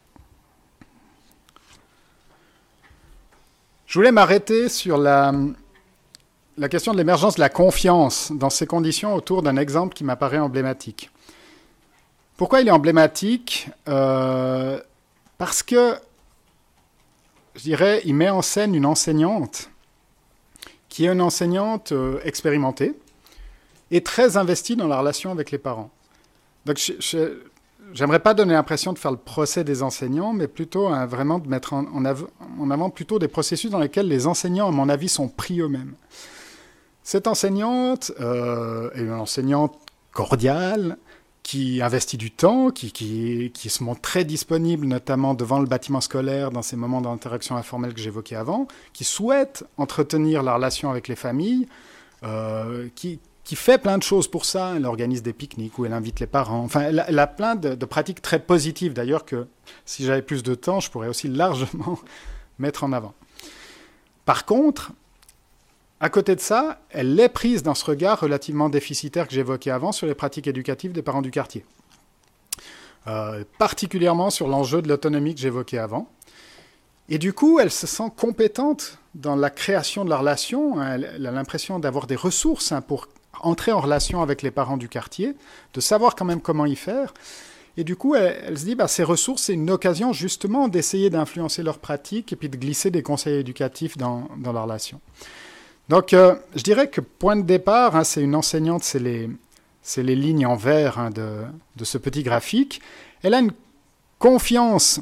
Je voulais m'arrêter sur la question de l'émergence de la confiance dans ces conditions autour d'un exemple qui m'apparaît emblématique. Pourquoi il est emblématique ? Parce que, je dirais, il met en scène une enseignante qui est une enseignante expérimentée et très investie dans la relation avec les parents. Donc, j'aimerais pas donner l'impression de faire le procès des enseignants, mais plutôt vraiment de mettre en avant plutôt des processus dans lesquels les enseignants, à mon avis, sont pris eux-mêmes. Cette enseignante est une enseignante cordiale, qui investit du temps, qui se montre très disponible, notamment devant le bâtiment scolaire, dans ces moments d'interaction informelle que j'évoquais avant, qui souhaite entretenir la relation avec les familles, qui fait plein de choses pour ça. Elle organise des pique-niques où elle invite les parents. Enfin, elle a plein de pratiques très positives, d'ailleurs, que si j'avais plus de temps, je pourrais aussi largement mettre en avant. Par contre, à côté de ça, elle est prise dans ce regard relativement déficitaire que j'évoquais avant sur les pratiques éducatives des parents du quartier. Particulièrement sur l'enjeu de l'autonomie que j'évoquais avant. Et du coup, elle se sent compétente dans la création de la relation. Elle a l'impression d'avoir des ressources pour entrer en relation avec les parents du quartier, de savoir quand même comment y faire. Et du coup, elle se dit, ces ressources, c'est une occasion justement d'essayer d'influencer leurs pratiques et puis de glisser des conseils éducatifs dans la relation. Donc, je dirais que point de départ, c'est une enseignante, c'est les lignes en vert de ce petit graphique. Elle a une confiance...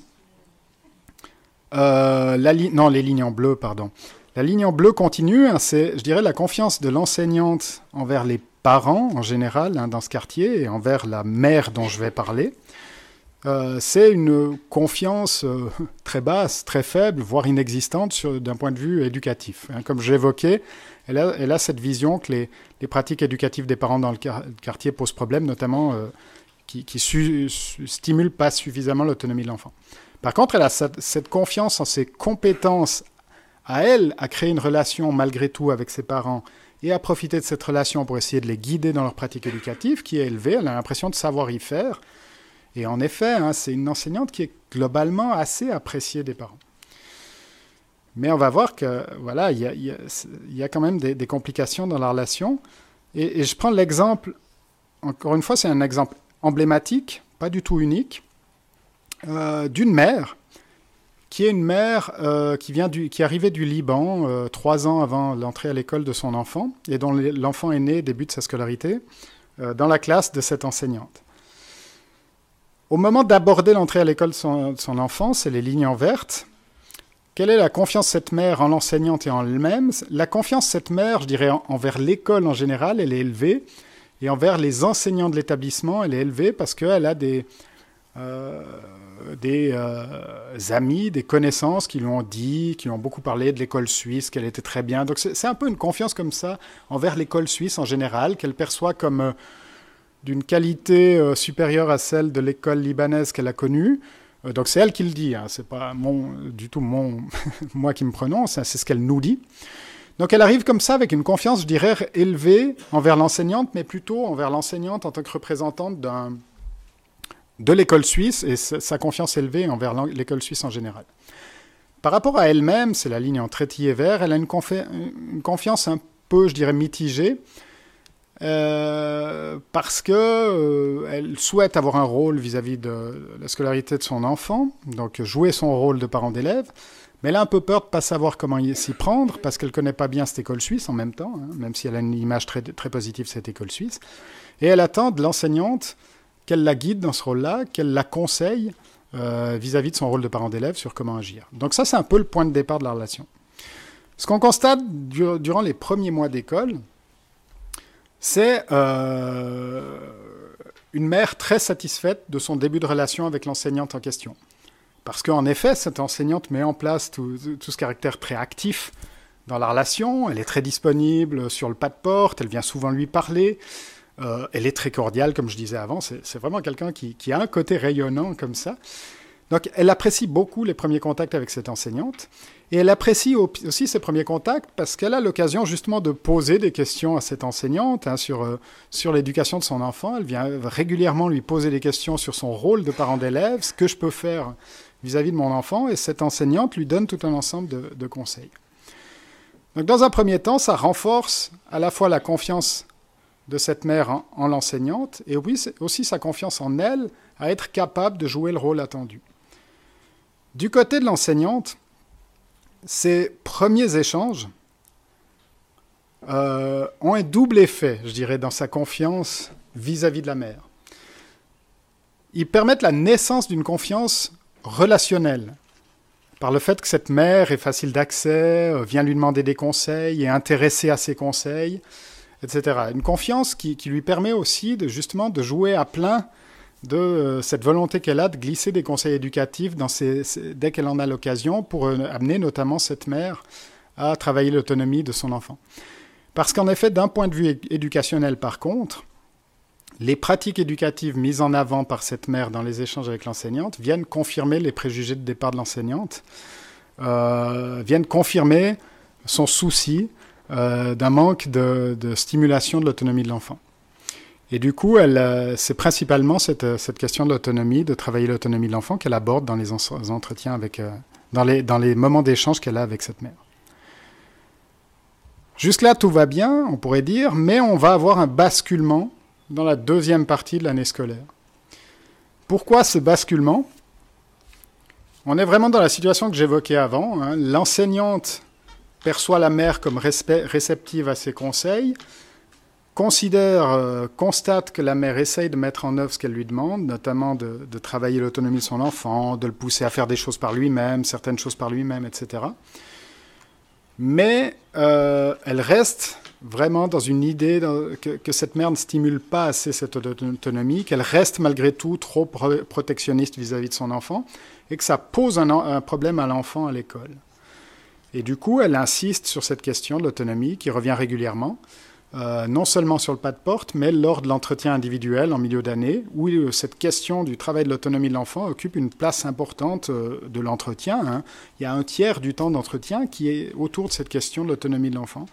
les lignes en bleu, pardon. La ligne en bleu continue, c'est, je dirais, la confiance de l'enseignante envers les parents, en général, dans ce quartier, et envers la mère dont je vais parler. C'est une confiance très basse, très faible, voire inexistante d'un point de vue éducatif. Comme j'évoquais, elle a cette vision que les pratiques éducatives des parents dans le quartier posent problème, notamment qui stimulent pas suffisamment l'autonomie de l'enfant. Par contre, elle a cette confiance en ses compétences à elle, à créer une relation malgré tout avec ses parents et à profiter de cette relation pour essayer de les guider dans leur pratique éducative, qui est élevée. Elle a l'impression de savoir y faire. Et en effet, c'est une enseignante qui est globalement assez appréciée des parents. Mais on va voir que voilà, il y a quand même des complications dans la relation. Et je prends l'exemple, encore une fois, c'est un exemple emblématique, pas du tout unique, d'une mère qui est une mère qui arrivait du Liban 3 ans avant l'entrée à l'école de son enfant, et dont l'enfant aîné débute sa scolarité, dans la classe de cette enseignante. Au moment d'aborder l'entrée à l'école de son enfant, c'est les lignes en vertes. Quelle est la confiance de cette mère en l'enseignante et en elle-même? La confiance de cette mère, je dirais, envers l'école en général, elle est élevée, et envers les enseignants de l'établissement, elle est élevée parce qu'elle a des amis, des connaissances qui lui ont dit, qui lui ont beaucoup parlé de l'école suisse, qu'elle était très bien. Donc c'est un peu une confiance comme ça envers l'école suisse en général, qu'elle perçoit comme d'une qualité supérieure à celle de l'école libanaise qu'elle a connue. Donc c'est elle qui le dit, c'est pas du tout moi qui me prononce, c'est ce qu'elle nous dit. Donc elle arrive comme ça avec une confiance, je dirais, élevée envers l'enseignante, mais plutôt envers l'enseignante en tant que représentante de l'école suisse, et sa confiance élevée envers l'école suisse en général. Par rapport à elle-même, c'est la ligne en trétillé vert, elle a une confiance un peu, je dirais, mitigée, parce que elle souhaite avoir un rôle vis-à-vis de la scolarité de son enfant, donc jouer son rôle de parent d'élève, mais elle a un peu peur de ne pas savoir comment s'y prendre, parce qu'elle ne connaît pas bien cette école suisse en même temps, même si elle a une image très, très positive de cette école suisse, et elle attend de l'enseignante qu'elle la guide dans ce rôle-là, qu'elle la conseille vis-à-vis de son rôle de parent d'élève sur comment agir. Donc ça, c'est un peu le point de départ de la relation. Ce qu'on constate durant les premiers mois d'école, c'est une mère très satisfaite de son début de relation avec l'enseignante en question. Parce qu'en effet, cette enseignante met en place tout ce caractère très actif dans la relation, elle est très disponible sur le pas de porte, elle vient souvent lui parler, elle est très cordiale, comme je disais avant, c'est vraiment quelqu'un qui a un côté rayonnant comme ça. Donc elle apprécie beaucoup les premiers contacts avec cette enseignante, et elle apprécie aussi ces premiers contacts parce qu'elle a l'occasion justement de poser des questions à cette enseignante sur l'éducation de son enfant. Elle vient régulièrement lui poser des questions sur son rôle de parent d'élève, ce que je peux faire vis-à-vis de mon enfant, et cette enseignante lui donne tout un ensemble de conseils. Donc dans un premier temps, ça renforce à la fois la confiance de cette mère en l'enseignante, et oui, aussi sa confiance en elle à être capable de jouer le rôle attendu. Du côté de l'enseignante, ces premiers échanges ont un double effet, je dirais, dans sa confiance vis-à-vis de la mère. Ils permettent la naissance d'une confiance relationnelle, par le fait que cette mère est facile d'accès, vient lui demander des conseils, est intéressée à ses conseils, etc. Une confiance qui lui permet aussi justement de jouer à plein de cette volonté qu'elle a de glisser des conseils éducatifs dès qu'elle en a l'occasion pour amener notamment cette mère à travailler l'autonomie de son enfant. Parce qu'en effet, d'un point de vue éducationnel par contre, les pratiques éducatives mises en avant par cette mère dans les échanges avec l'enseignante viennent confirmer les préjugés de départ de l'enseignante, viennent confirmer son souci d'un manque de stimulation de l'autonomie de l'enfant. Et du coup, c'est principalement cette question de l'autonomie, de travailler l'autonomie de l'enfant qu'elle aborde dans les entretiens dans les moments d'échange qu'elle a avec cette mère. Jusque-là, tout va bien, on pourrait dire, mais on va avoir un basculement dans la deuxième partie de l'année scolaire. Pourquoi ce basculement? On est vraiment dans la situation que j'évoquais avant. L'enseignante perçoit la mère comme réceptive à ses conseils, constate que la mère essaye de mettre en œuvre ce qu'elle lui demande, notamment de travailler l'autonomie de son enfant, de le pousser à faire des choses par lui-même, certaines choses par lui-même, etc. Mais elle reste vraiment dans une idée que cette mère ne stimule pas assez cette autonomie, qu'elle reste malgré tout trop protectionniste vis-à-vis de son enfant, et que ça pose un problème à l'enfant à l'école. Et du coup, elle insiste sur cette question de l'autonomie qui revient régulièrement, non seulement sur le pas de porte, mais lors de l'entretien individuel en milieu d'année, où cette question du travail de l'autonomie de l'enfant occupe une place importante de l'entretien. Il y a un tiers du temps d'entretien qui est autour de cette question de l'autonomie de l'enfant.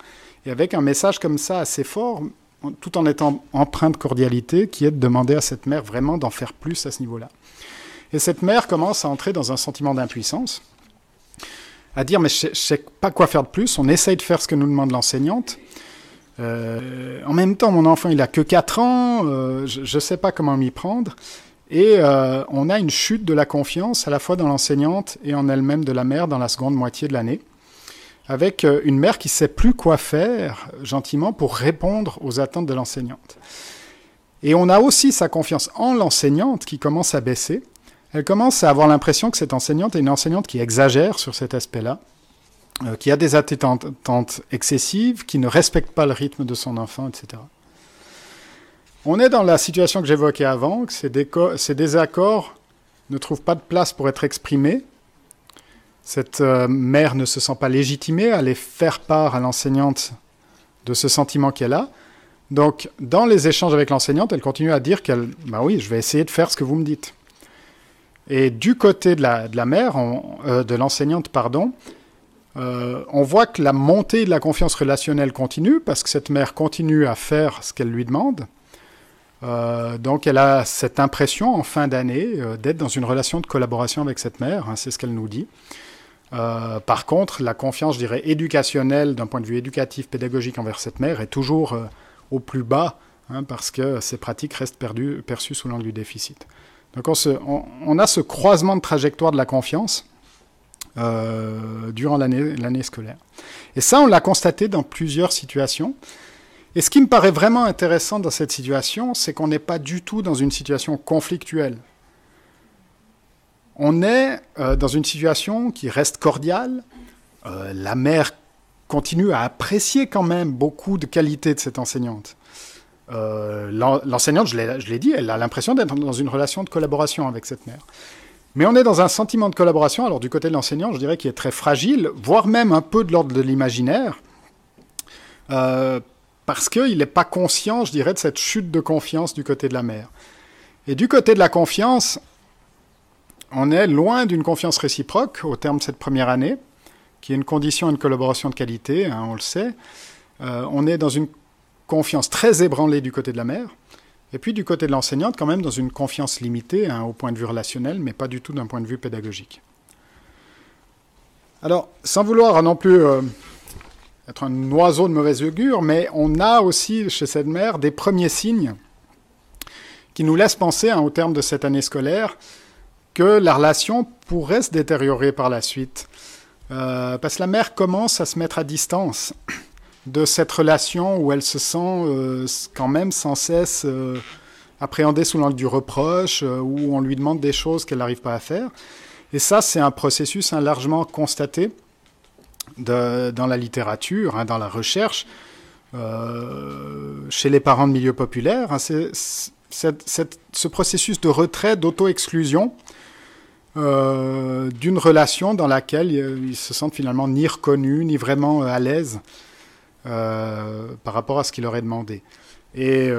et avec un message comme ça assez fort, tout en étant empreint de cordialité, qui est de demander à cette mère vraiment d'en faire plus à ce niveau-là. Et cette mère commence à entrer dans un sentiment d'impuissance, à dire « mais je ne sais pas quoi faire de plus, on essaye de faire ce que nous demande l'enseignante. En même temps, mon enfant, il n'a que 4 ans, je ne sais pas comment m'y prendre. » Et on a une chute de la confiance, à la fois dans l'enseignante et en elle-même de la mère dans la seconde moitié de l'année, avec une mère qui ne sait plus quoi faire, gentiment, pour répondre aux attentes de l'enseignante. Et on a aussi sa confiance en l'enseignante qui commence à baisser. Elle commence à avoir l'impression que cette enseignante est une enseignante qui exagère sur cet aspect-là, qui a des attentes excessives, qui ne respecte pas le rythme de son enfant, etc. On est dans la situation que j'évoquais avant, que ces désaccords ne trouvent pas de place pour être exprimés. Cette mère ne se sent pas légitimée à aller faire part à l'enseignante de ce sentiment qu'elle a. Donc, dans les échanges avec l'enseignante, elle continue à dire qu'elle, bah oui, je vais essayer de faire ce que vous me dites. Et du côté de la mère, de l'enseignante, pardon, on voit que la montée de la confiance relationnelle continue, parce que cette mère continue à faire ce qu'elle lui demande. Donc elle a cette impression en fin d'année d'être dans une relation de collaboration avec cette mère, hein, c'est ce qu'elle nous dit. Par contre, la confiance, je dirais, éducationnelle, d'un point de vue éducatif, pédagogique envers cette mère, est toujours au plus bas, hein, parce que ces pratiques restent perçues sous l'angle du déficit. Donc on a ce croisement de trajectoire de la confiance durant l'année scolaire. Et ça, on l'a constaté dans plusieurs situations. Et ce qui me paraît vraiment intéressant dans cette situation, c'est qu'on n'est pas du tout dans une situation conflictuelle. On est dans une situation qui reste cordiale. La mère continue à apprécier quand même beaucoup de qualités de cette enseignante. L'enseignante, je l'ai dit, elle a l'impression d'être dans une relation de collaboration avec cette mère. Mais on est dans un sentiment de collaboration, alors du côté de l'enseignant, je dirais, qui est très fragile, voire même un peu de l'ordre de l'imaginaire, parce qu'il n'est pas conscient, je dirais, de cette chute de confiance du côté de la mère. Et du côté de la confiance, on est loin d'une confiance réciproque au terme de cette première année, qui est une condition à une collaboration de qualité, hein, on le sait. On est dans une confiance très ébranlée du côté de la mère, et puis du côté de l'enseignante, quand même dans une confiance limitée, hein, au point de vue relationnel, mais pas du tout d'un point de vue pédagogique. Alors, sans vouloir non plus être un oiseau de mauvaise augure, mais on a aussi chez cette mère des premiers signes qui nous laissent penser, hein, au terme de cette année scolaire, que la relation pourrait se détériorer par la suite. Parce que la mère commence à se mettre à distance de cette relation où elle se sent quand même sans cesse appréhendée sous l'angle du reproche, où on lui demande des choses qu'elle n'arrive pas à faire. Et ça, c'est un processus largement constaté dans la littérature, hein, dans la recherche, chez les parents de milieux populaires. Hein, ce processus de retrait, d'auto-exclusion d'une relation dans laquelle ils se sentent finalement ni reconnus, ni vraiment à l'aise par rapport à ce qu'il leur est demandé. Et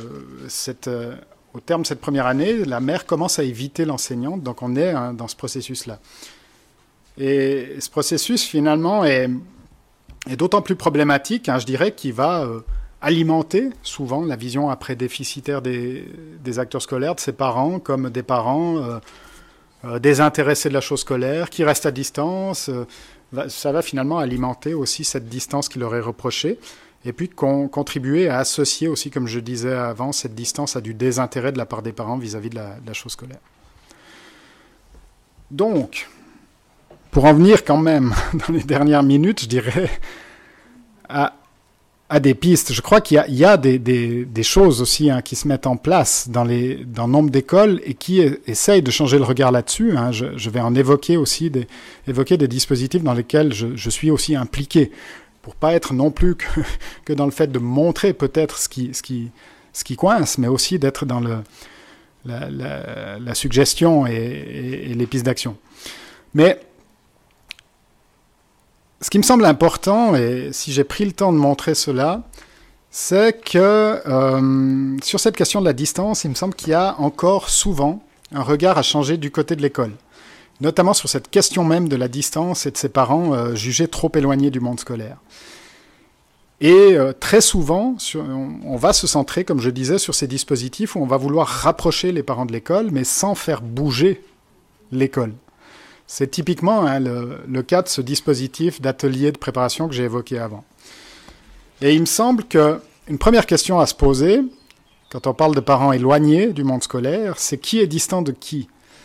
au terme de cette première année, la mère commence à éviter l'enseignante, donc on est, hein, dans ce processus-là. Et ce processus, finalement, est d'autant plus problématique, hein, je dirais, qu'il va alimenter souvent la vision après déficitaire des acteurs scolaires, de ses parents, comme des parents désintéressés de la chose scolaire, qui restent à distance. Ça va finalement alimenter aussi cette distance qui leur est reprochée, et puis contribuer à associer aussi, comme je disais avant, cette distance à du désintérêt de la part des parents vis-à-vis de la chose scolaire. Donc, pour en venir quand même, dans les dernières minutes, je dirais, à des pistes. Je crois qu'il y a des choses aussi, hein, qui se mettent en place dans nombre d'écoles et qui essayent de changer le regard là-dessus. Hein. Je vais en évoquer aussi évoquer des dispositifs dans lesquels je suis aussi impliqué, pour pas être non plus que dans le fait de montrer peut-être ce qui coince, mais aussi d'être dans la suggestion et les pistes d'action. Mais ce qui me semble important, et si j'ai pris le temps de montrer cela, c'est que sur cette question de la distance, il me semble qu'il y a encore souvent un regard à changer du côté de l'école, notamment sur cette question même de la distance et de ses parents jugés trop éloignés du monde scolaire. Et très souvent, on va se centrer, comme je disais, sur ces dispositifs où on va vouloir rapprocher les parents de l'école, mais sans faire bouger l'école. C'est typiquement le cas de ce dispositif d'atelier de préparation que j'ai évoqué avant. Et il me semble qu'une première question à se poser, quand on parle de parents éloignés du monde scolaire, c'est qui est distant de qui ?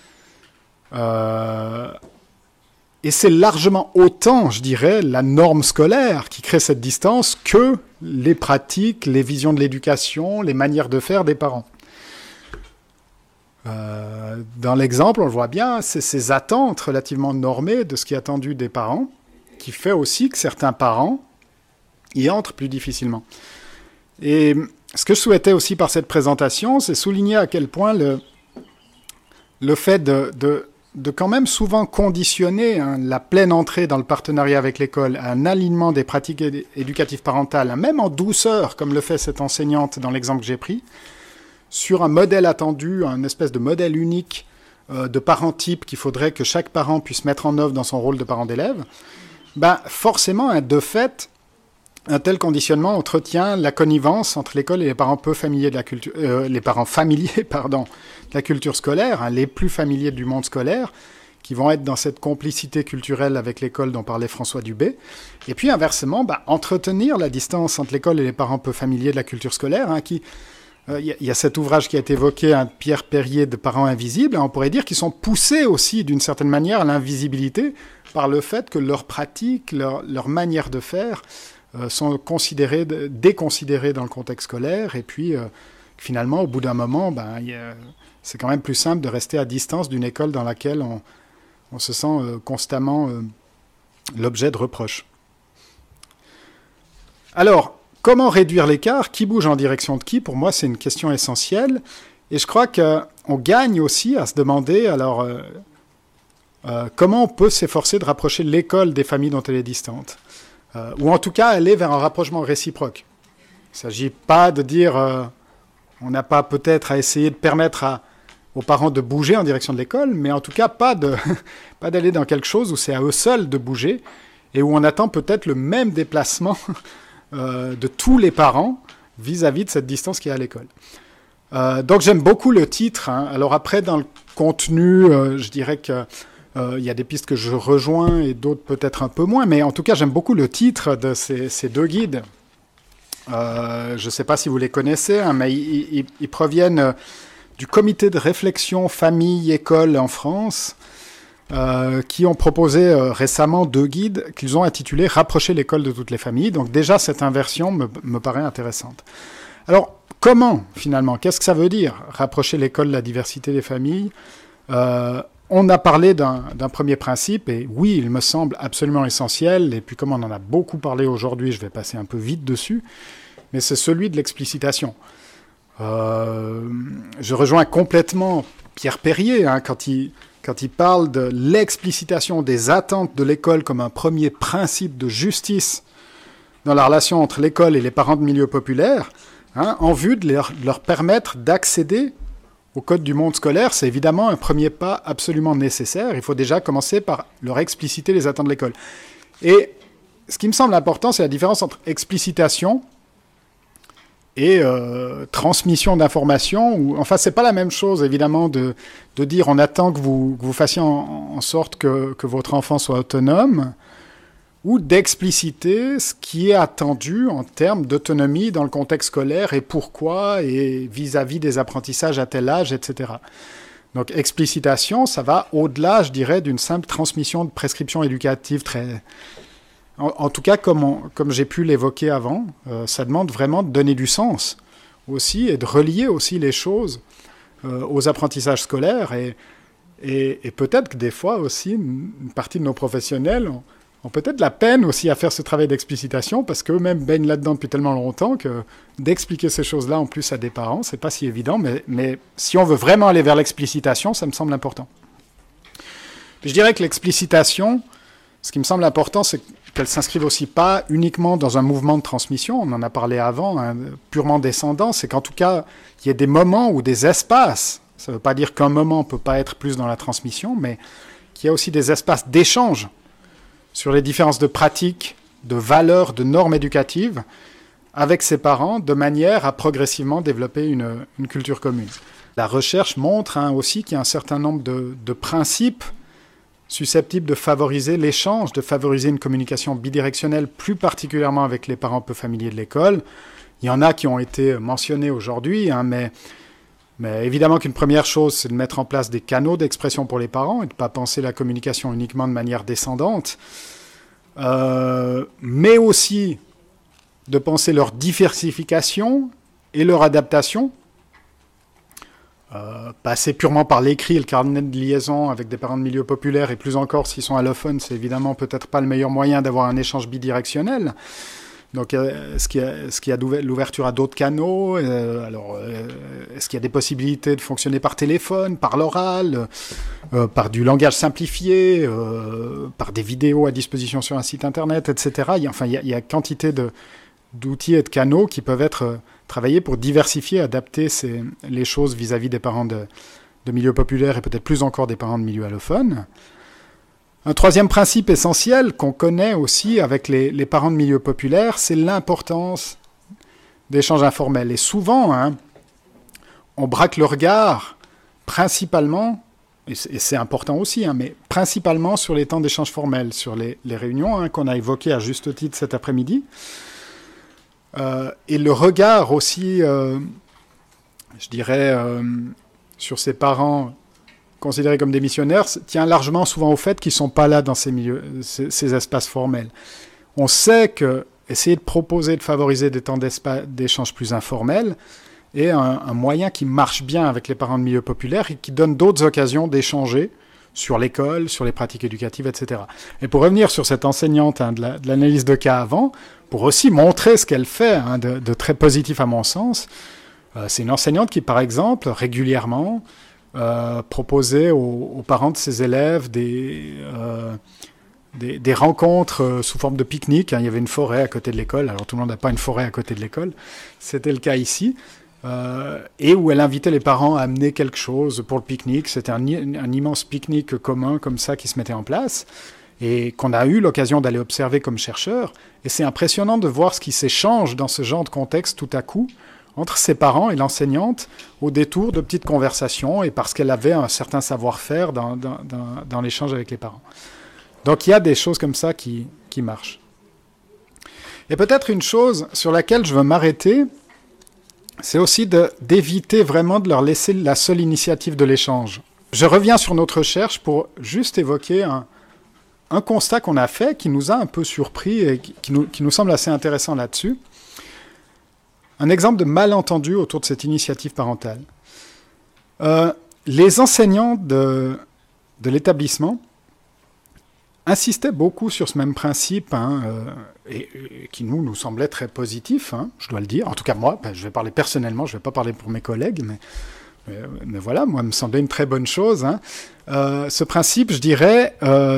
Et c'est largement autant, je dirais, la norme scolaire qui crée cette distance que les pratiques, les visions de l'éducation, les manières de faire des parents. Dans l'exemple, on le voit bien, c'est ces attentes relativement normées de ce qui est attendu des parents qui fait aussi que certains parents y entrent plus difficilement. Et ce que je souhaitais aussi par cette présentation, c'est souligner à quel point le fait de quand même souvent conditionner la pleine entrée dans le partenariat avec l'école à un alignement des pratiques éducatives parentales, même en douceur, comme le fait cette enseignante dans l'exemple que j'ai pris, sur un modèle attendu, un espèce de modèle unique de parent type qu'il faudrait que chaque parent puisse mettre en œuvre dans son rôle de parent d'élève, forcément, de fait, un tel conditionnement entretient la connivence entre l'école et les parents peu familiers de la culture, les parents familiers, de la culture scolaire, les plus familiers du monde scolaire, qui vont être dans cette complicité culturelle avec l'école dont parlait François Dubé. Et puis inversement, entretenir la distance entre l'école et les parents peu familiers de la culture scolaire, il y a cet ouvrage qui a été évoqué, Pierre Perrier, de Parents invisibles, on pourrait dire qu'ils sont poussés aussi d'une certaine manière à l'invisibilité par le fait que leurs pratiques, leur manière de faire sont déconsidérées dans le contexte scolaire, et puis finalement, au bout d'un moment, c'est quand même plus simple de rester à distance d'une école dans laquelle on se sent constamment l'objet de reproches. Alors, comment réduire l'écart ? Qui bouge en direction de qui ? Pour moi, c'est une question essentielle. Et je crois qu'on gagne aussi à se demander, comment on peut s'efforcer de rapprocher l'école des familles dont elle est distante ? Ou en tout cas, aller vers un rapprochement réciproque. Il ne s'agit pas de dire, on n'a pas peut-être à essayer de permettre aux parents de bouger en direction de l'école, mais en tout cas pas d'aller dans quelque chose où c'est à eux seuls de bouger, et où on attend peut-être le même déplacement de tous les parents vis-à-vis de cette distance qu'il y a à l'école. Donc j'aime beaucoup le titre. Alors après, dans le contenu, je dirais que il y a des pistes que je rejoins et d'autres peut-être un peu moins, mais en tout cas j'aime beaucoup le titre de ces deux guides. Je ne sais pas si vous les connaissez, mais ils proviennent du comité de réflexion famille-école en France, qui ont proposé récemment deux guides qu'ils ont intitulés « Rapprocher l'école de toutes les familles ». Donc déjà, cette inversion me paraît intéressante. Alors, comment, finalement ? Qu'est-ce que ça veut dire, rapprocher l'école de la diversité des familles ? On a parlé d'un premier principe, et oui, il me semble absolument essentiel, et puis comme on en a beaucoup parlé aujourd'hui, je vais passer un peu vite dessus, mais c'est celui de l'explicitation. Je rejoins complètement Pierre Perrier, quand il parle de l'explicitation des attentes de l'école comme un premier principe de justice dans la relation entre l'école et les parents de milieu populaire, en vue de leur permettre d'accéder au code du monde scolaire. C'est évidemment un premier pas absolument nécessaire. Il faut déjà commencer par leur expliciter les attentes de l'école. Et ce qui me semble important, c'est la différence entre explicitation et transmission d'informations. Enfin, c'est pas la même chose, évidemment, de dire on attend que vous fassiez en sorte que votre enfant soit autonome, ou d'expliciter ce qui est attendu en termes d'autonomie dans le contexte scolaire et pourquoi, et vis-à-vis des apprentissages à tel âge, etc. Donc, explicitation, ça va au-delà, je dirais, d'une simple transmission de prescriptions éducatives très... En tout cas, comme j'ai pu l'évoquer avant, ça demande vraiment de donner du sens aussi et de relier aussi les choses aux apprentissages scolaires. Et peut-être que des fois aussi, une partie de nos professionnels ont peut-être la peine aussi à faire ce travail d'explicitation parce qu'eux-mêmes baignent là-dedans depuis tellement longtemps que d'expliquer ces choses-là en plus à des parents, c'est pas si évident. Mais si on veut vraiment aller vers l'explicitation, ça me semble important. Puis je dirais que l'explicitation, ce qui me semble important, c'est qu'elle s'inscrive aussi pas uniquement dans un mouvement de transmission, on en a parlé avant, purement descendant, c'est qu'en tout cas, il y a des moments ou des espaces, ça ne veut pas dire qu'un moment ne peut pas être plus dans la transmission, mais qu'il y a aussi des espaces d'échange sur les différences de pratiques, de valeurs, de normes éducatives avec ses parents, de manière à progressivement développer une culture commune. La recherche montre aussi qu'il y a un certain nombre de principes susceptibles de favoriser l'échange, de favoriser une communication bidirectionnelle, plus particulièrement avec les parents peu familiers de l'école. Il y en a qui ont été mentionnés aujourd'hui, mais évidemment qu'une première chose, c'est de mettre en place des canaux d'expression pour les parents et de ne pas penser la communication uniquement de manière descendante, mais aussi de penser leur diversification et leur adaptation. Passer purement par l'écrit et le carnet de liaison avec des parents de milieux populaires, et plus encore s'ils sont allophones, c'est évidemment peut-être pas le meilleur moyen d'avoir un échange bidirectionnel. Donc, est-ce qu'il y a l'ouverture à d'autres canaux? Est-ce qu'il y a des possibilités de fonctionner par téléphone, par l'oral, par du langage simplifié, par des vidéos à disposition sur un site internet, etc. Il y a quantité d'outils et de canaux qui peuvent être travaillés pour diversifier, adapter les choses vis-à-vis des parents de milieux populaires et peut-être plus encore des parents de milieux allophones. Un troisième principe essentiel qu'on connaît aussi avec les parents de milieux populaires, c'est l'importance d'échanges informels. Et souvent, on braque le regard principalement, et c'est important aussi, mais principalement sur les temps d'échange formels, sur les réunions qu'on a évoquées à juste titre cet après-midi. Et le regard aussi, je dirais, sur ces parents considérés comme des missionnaires, tient largement souvent au fait qu'ils ne sont pas là dans ces milieux, ces espaces formels. On sait que essayer de proposer, de favoriser des temps d'échange plus informels est un moyen qui marche bien avec les parents de milieux populaires et qui donne d'autres occasions d'échanger sur l'école, sur les pratiques éducatives, etc. Et pour revenir sur cette enseignante de l'analyse de cas avant, pour aussi montrer ce qu'elle fait de très positif à mon sens, c'est une enseignante qui, par exemple, régulièrement proposait aux parents de ses élèves des rencontres sous forme de pique-nique. Il y avait une forêt à côté de l'école, alors tout le monde n'a pas une forêt à côté de l'école, c'était le cas ici. Et où elle invitait les parents à amener quelque chose pour le pique-nique. C'était un immense pique-nique commun comme ça qui se mettait en place et qu'on a eu l'occasion d'aller observer comme chercheurs. Et c'est impressionnant de voir ce qui s'échange dans ce genre de contexte tout à coup entre ses parents et l'enseignante au détour de petites conversations et parce qu'elle avait un certain savoir-faire dans l'échange avec les parents. Donc il y a des choses comme ça qui marchent. Et peut-être une chose sur laquelle je veux m'arrêter, c'est aussi d'éviter vraiment de leur laisser la seule initiative de l'échange. Je reviens sur notre recherche pour juste évoquer un constat qu'on a fait qui nous a un peu surpris et qui nous semble assez intéressant là-dessus. Un exemple de malentendu autour de cette initiative parentale. Les enseignants de l'établissement insistaient beaucoup sur ce même principe, et qui nous semblait très positif, je dois le dire. En tout cas, moi, je vais parler personnellement, je ne vais pas parler pour mes collègues, mais voilà, moi, il me semblait une très bonne chose. Ce principe, je dirais,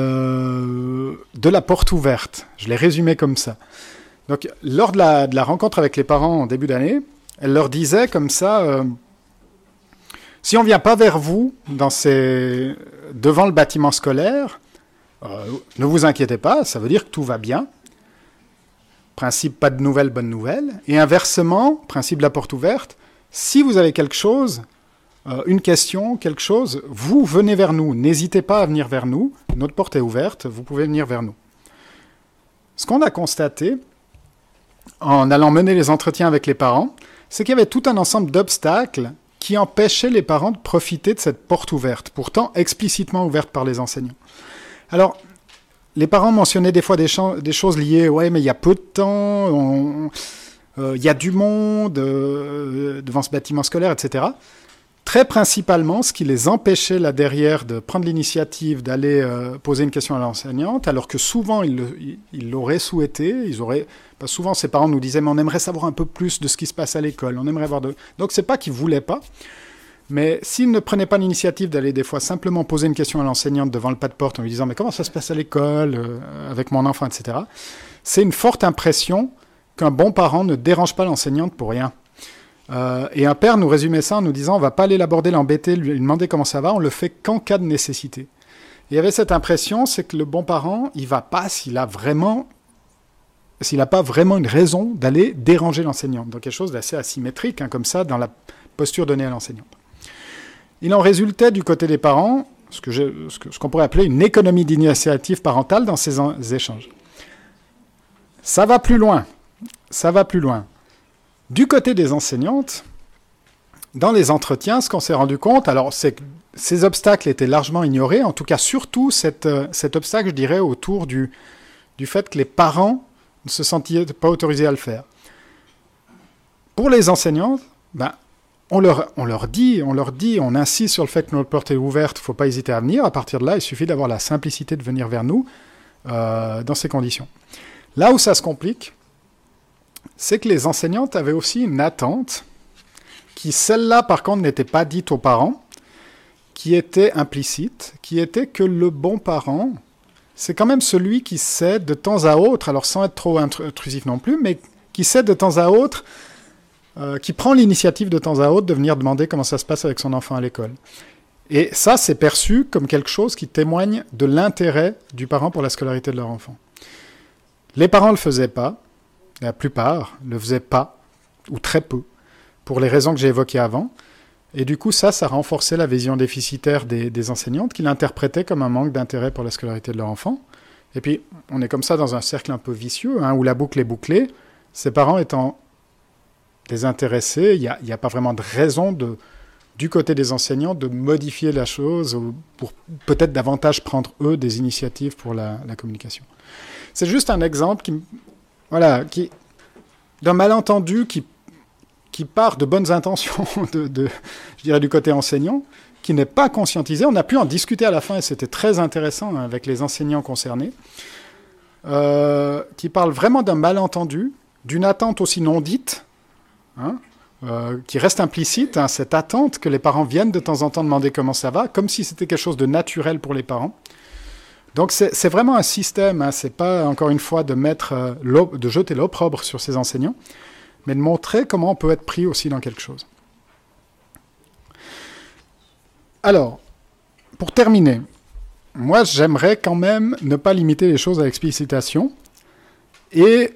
de la porte ouverte. Je l'ai résumé comme ça. Donc, lors de la rencontre avec les parents en début d'année, elle leur disait comme ça, si on ne vient pas vers vous devant le bâtiment scolaire, ne vous inquiétez pas, ça veut dire que tout va bien. Principe pas de nouvelles, bonnes nouvelles. Et inversement, principe de la porte ouverte, si vous avez quelque chose, une question, quelque chose, vous venez vers nous. N'hésitez pas à venir vers nous. Notre porte est ouverte, vous pouvez venir vers nous. Ce qu'on a constaté, en allant mener les entretiens avec les parents, c'est qu'il y avait tout un ensemble d'obstacles qui empêchaient les parents de profiter de cette porte ouverte, pourtant explicitement ouverte par les enseignants. Alors, les parents mentionnaient des fois des choses liées, ouais, mais il y a peu de temps, il y a du monde devant ce bâtiment scolaire, etc. Très principalement, ce qui les empêchait là derrière de prendre l'initiative d'aller poser une question à l'enseignante, alors que souvent ils l'auraient souhaité, souvent ces parents nous disaient mais on aimerait savoir un peu plus de ce qui se passe à l'école, on aimerait voir donc c'est pas qu'ils voulaient pas, mais s'ils ne prenaient pas l'initiative d'aller des fois simplement poser une question à l'enseignante devant le pas de porte en lui disant mais comment ça se passe à l'école avec mon enfant, etc. C'est une forte impression qu'un bon parent ne dérange pas l'enseignante pour rien. Et un père nous résumait ça en nous disant on va pas aller l'aborder, l'embêter, lui demander comment ça va, on le fait qu'en cas de nécessité. Et il y avait cette impression, c'est que le bon parent, il va pas s'il a vraiment s'il n'a pas vraiment une raison d'aller déranger l'enseignante. Donc quelque chose d'assez asymétrique, comme ça, dans la posture donnée à l'enseignante. Il en résultait du côté des parents ce qu'on pourrait appeler une économie d'initiative parentale dans ces échanges. Ça va plus loin. Du côté des enseignantes, dans les entretiens, ce qu'on s'est rendu compte, alors c'est que ces obstacles étaient largement ignorés, en tout cas surtout cet obstacle, je dirais, autour du fait que les parents ne se sentaient pas autorisés à le faire. Pour les enseignantes, on leur dit, on insiste sur le fait que notre porte est ouverte, il ne faut pas hésiter à venir. À partir de là, il suffit d'avoir la simplicité de venir vers nous dans ces conditions. Là où ça se complique, c'est que les enseignantes avaient aussi une attente qui, celle-là, par contre, n'était pas dite aux parents, qui était implicite, qui était que le bon parent, c'est quand même celui qui sait de temps à autre, alors sans être trop intrusif non plus, mais qui sait de temps à autre, qui prend l'initiative de temps à autre de venir demander comment ça se passe avec son enfant à l'école. Et ça, c'est perçu comme quelque chose qui témoigne de l'intérêt du parent pour la scolarité de leur enfant. Les parents ne le faisaient pas, la plupart ne le faisaient pas, ou très peu, pour les raisons que j'ai évoquées avant. Et du coup, ça renforçait la vision déficitaire des enseignantes qui l'interprétaient comme un manque d'intérêt pour la scolarité de leur enfant. Et puis, on est comme ça dans un cercle un peu vicieux, où la boucle est bouclée. Ces parents étant désintéressés, il n'y a pas vraiment de raison du côté des enseignants de modifier la chose ou pour peut-être davantage prendre, eux, des initiatives pour la communication. C'est juste un exemple d'un malentendu qui part de bonnes intentions, je dirais, du côté enseignant, qui n'est pas conscientisé. On a pu en discuter à la fin, et c'était très intéressant avec les enseignants concernés, qui parle vraiment d'un malentendu, d'une attente aussi non dite, qui reste implicite, cette attente que les parents viennent de temps en temps demander comment ça va, comme si c'était quelque chose de naturel pour les parents. Donc c'est vraiment un système, c'est pas encore une fois de jeter l'opprobre sur ces enseignants, mais de montrer comment on peut être pris aussi dans quelque chose. Alors, pour terminer, moi j'aimerais quand même ne pas limiter les choses à l'explicitation et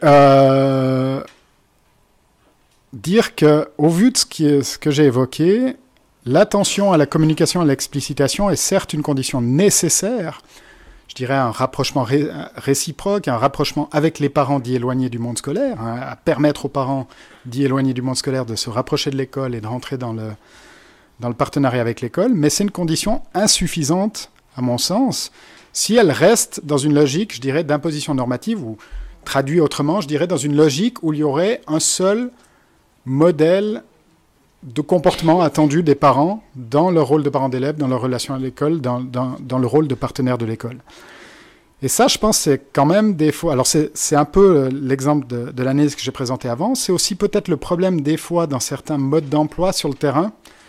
dire qu'au vu de ce que j'ai évoqué, l'attention à la communication et à l'explicitation est certes une condition nécessaire, je dirais un rapprochement réciproque, un rapprochement avec les parents dits éloignés du monde scolaire, à permettre aux parents dits éloignés du monde scolaire de se rapprocher de l'école et de rentrer dans le partenariat avec l'école, mais c'est une condition insuffisante, à mon sens, si elle reste dans une logique, je dirais, d'imposition normative, ou traduit autrement, je dirais, dans une logique où il y aurait un seul modèle de comportement attendu des parents dans leur rôle de parents d'élèves, dans leur relation à l'école, dans le rôle de partenaire de l'école. Et ça, je pense, c'est quand même des fois... Alors, c'est un peu l'exemple de l'analyse que j'ai présentée avant. C'est aussi peut-être le problème des fois dans certains modes d'emploi sur le terrain.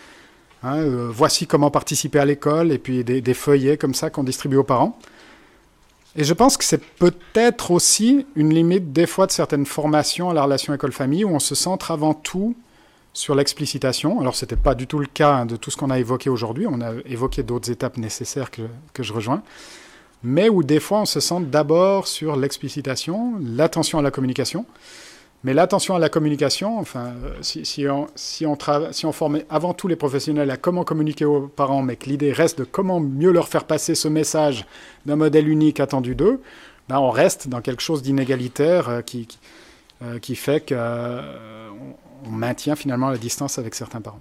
Voici comment participer à l'école, et puis des feuillets comme ça qu'on distribue aux parents. Et je pense que c'est peut-être aussi une limite des fois de certaines formations à la relation école-famille où on se centre avant tout sur l'explicitation. Alors, ce n'était pas du tout le cas de tout ce qu'on a évoqué aujourd'hui. On a évoqué d'autres étapes nécessaires que je rejoins. Mais où des fois, on se centre d'abord sur l'explicitation, l'attention à la communication. Mais l'attention à la communication, enfin, si on formait avant tout les professionnels à comment communiquer aux parents, mais que l'idée reste de comment mieux leur faire passer ce message d'un modèle unique attendu d'eux, on reste dans quelque chose d'inégalitaire qui fait qu'on maintient finalement la distance avec certains parents.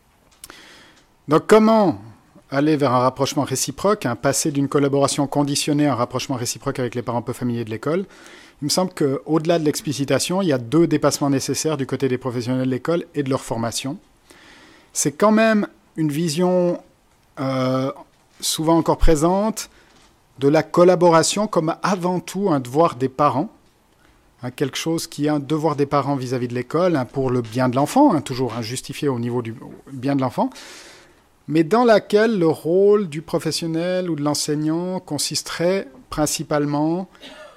Donc comment aller vers un rapprochement réciproque, passer d'une collaboration conditionnée à un rapprochement réciproque avec les parents peu familiers de l'école? Il me semble qu'au-delà de l'explicitation, il y a 2 dépassements nécessaires du côté des professionnels de l'école et de leur formation. C'est quand même une vision souvent encore présente de la collaboration comme avant tout un devoir des parents, quelque chose qui est un devoir des parents vis-à-vis de l'école, pour le bien de l'enfant, toujours justifié au niveau du bien de l'enfant, mais dans laquelle le rôle du professionnel ou de l'enseignant consisterait principalement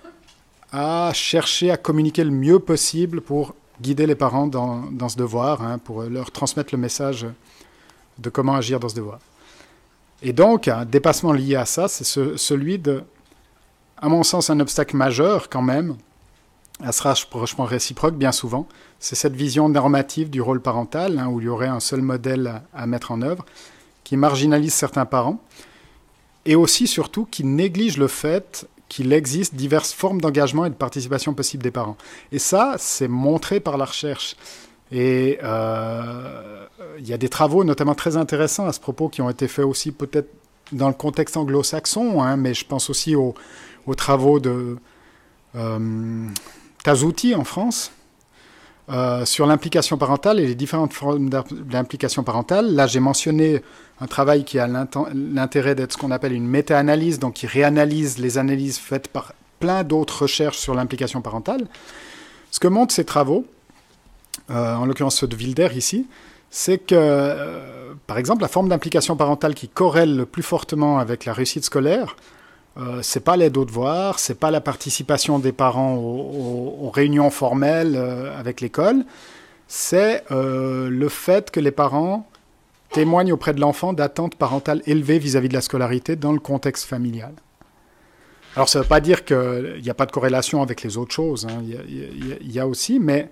à chercher à communiquer le mieux possible pour guider les parents dans ce devoir, pour leur transmettre le message de comment agir dans ce devoir. Et donc, un dépassement lié à ça, c'est celui de, à mon sens, un obstacle majeur quand même, à ce rapprochement réciproque, bien souvent, c'est cette vision normative du rôle parental, où il y aurait un seul modèle à mettre en œuvre, qui marginalise certains parents, et aussi, surtout, qui néglige le fait qu'il existe diverses formes d'engagement et de participation possibles des parents. Et ça, c'est montré par la recherche. Et il y a des travaux notamment très intéressants à ce propos qui ont été faits aussi peut-être dans le contexte anglo-saxon, mais je pense aussi aux travaux de Tazouti en France, sur l'implication parentale et les différentes formes d'implication parentale. Là, j'ai mentionné un travail qui a l'intérêt d'être ce qu'on appelle une méta-analyse, donc qui réanalyse les analyses faites par plein d'autres recherches sur l'implication parentale. Ce que montrent ces travaux, en l'occurrence ceux de Wilder ici, c'est que, par exemple, la forme d'implication parentale qui corrèle le plus fortement avec la réussite scolaire, c'est pas l'aide aux devoirs, c'est pas la participation des parents aux réunions formelles avec l'école, c'est le fait que les parents témoignent auprès de l'enfant d'attentes parentales élevées vis-à-vis de la scolarité dans le contexte familial. Alors ça ne veut pas dire qu'il n'y a pas de corrélation avec les autres choses, il y a aussi, mais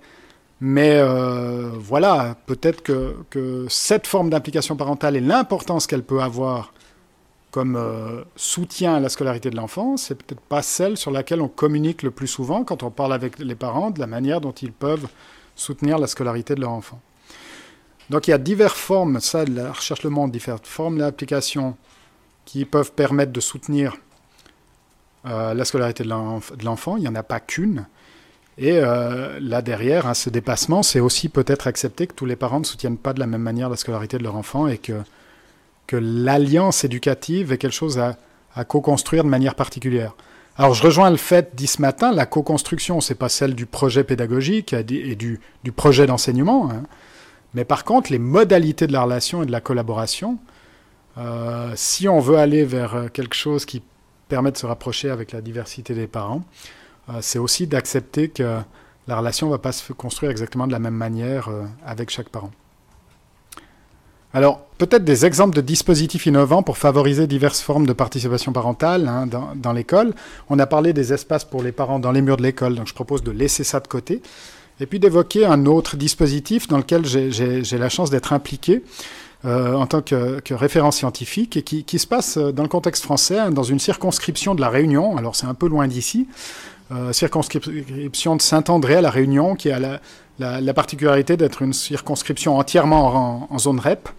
voilà, peut-être que cette forme d'implication parentale et l'importance qu'elle peut avoir comme soutien à la scolarité de l'enfant, c'est peut-être pas celle sur laquelle on communique le plus souvent quand on parle avec les parents de la manière dont ils peuvent soutenir la scolarité de leur enfant. Donc il y a diverses formes, ça la recherche le montre, différentes formes d'application qui peuvent permettre de soutenir la scolarité de l'enfant. Il n'y en a pas qu'une. Et là derrière, ce dépassement, c'est aussi peut-être accepter que tous les parents ne soutiennent pas de la même manière la scolarité de leur enfant et que l'alliance éducative est quelque chose à co-construire de manière particulière. Alors je rejoins le fait dit ce matin, la co-construction, c'est pas celle du projet pédagogique et du projet d'enseignement, mais par contre les modalités de la relation et de la collaboration, si on veut aller vers quelque chose qui permet de se rapprocher avec la diversité des parents, c'est aussi d'accepter que la relation ne va pas se construire exactement de la même manière avec chaque parent. Alors, peut-être des exemples de dispositifs innovants pour favoriser diverses formes de participation parentale dans l'école. On a parlé des espaces pour les parents dans les murs de l'école, donc je propose de laisser ça de côté. Et puis d'évoquer un autre dispositif dans lequel j'ai la chance d'être impliqué en tant que référent scientifique et qui se passe dans le contexte français, dans une circonscription de La Réunion. Alors c'est un peu loin d'ici, circonscription de Saint-André à La Réunion, qui a la particularité d'être une circonscription entièrement en zone REP,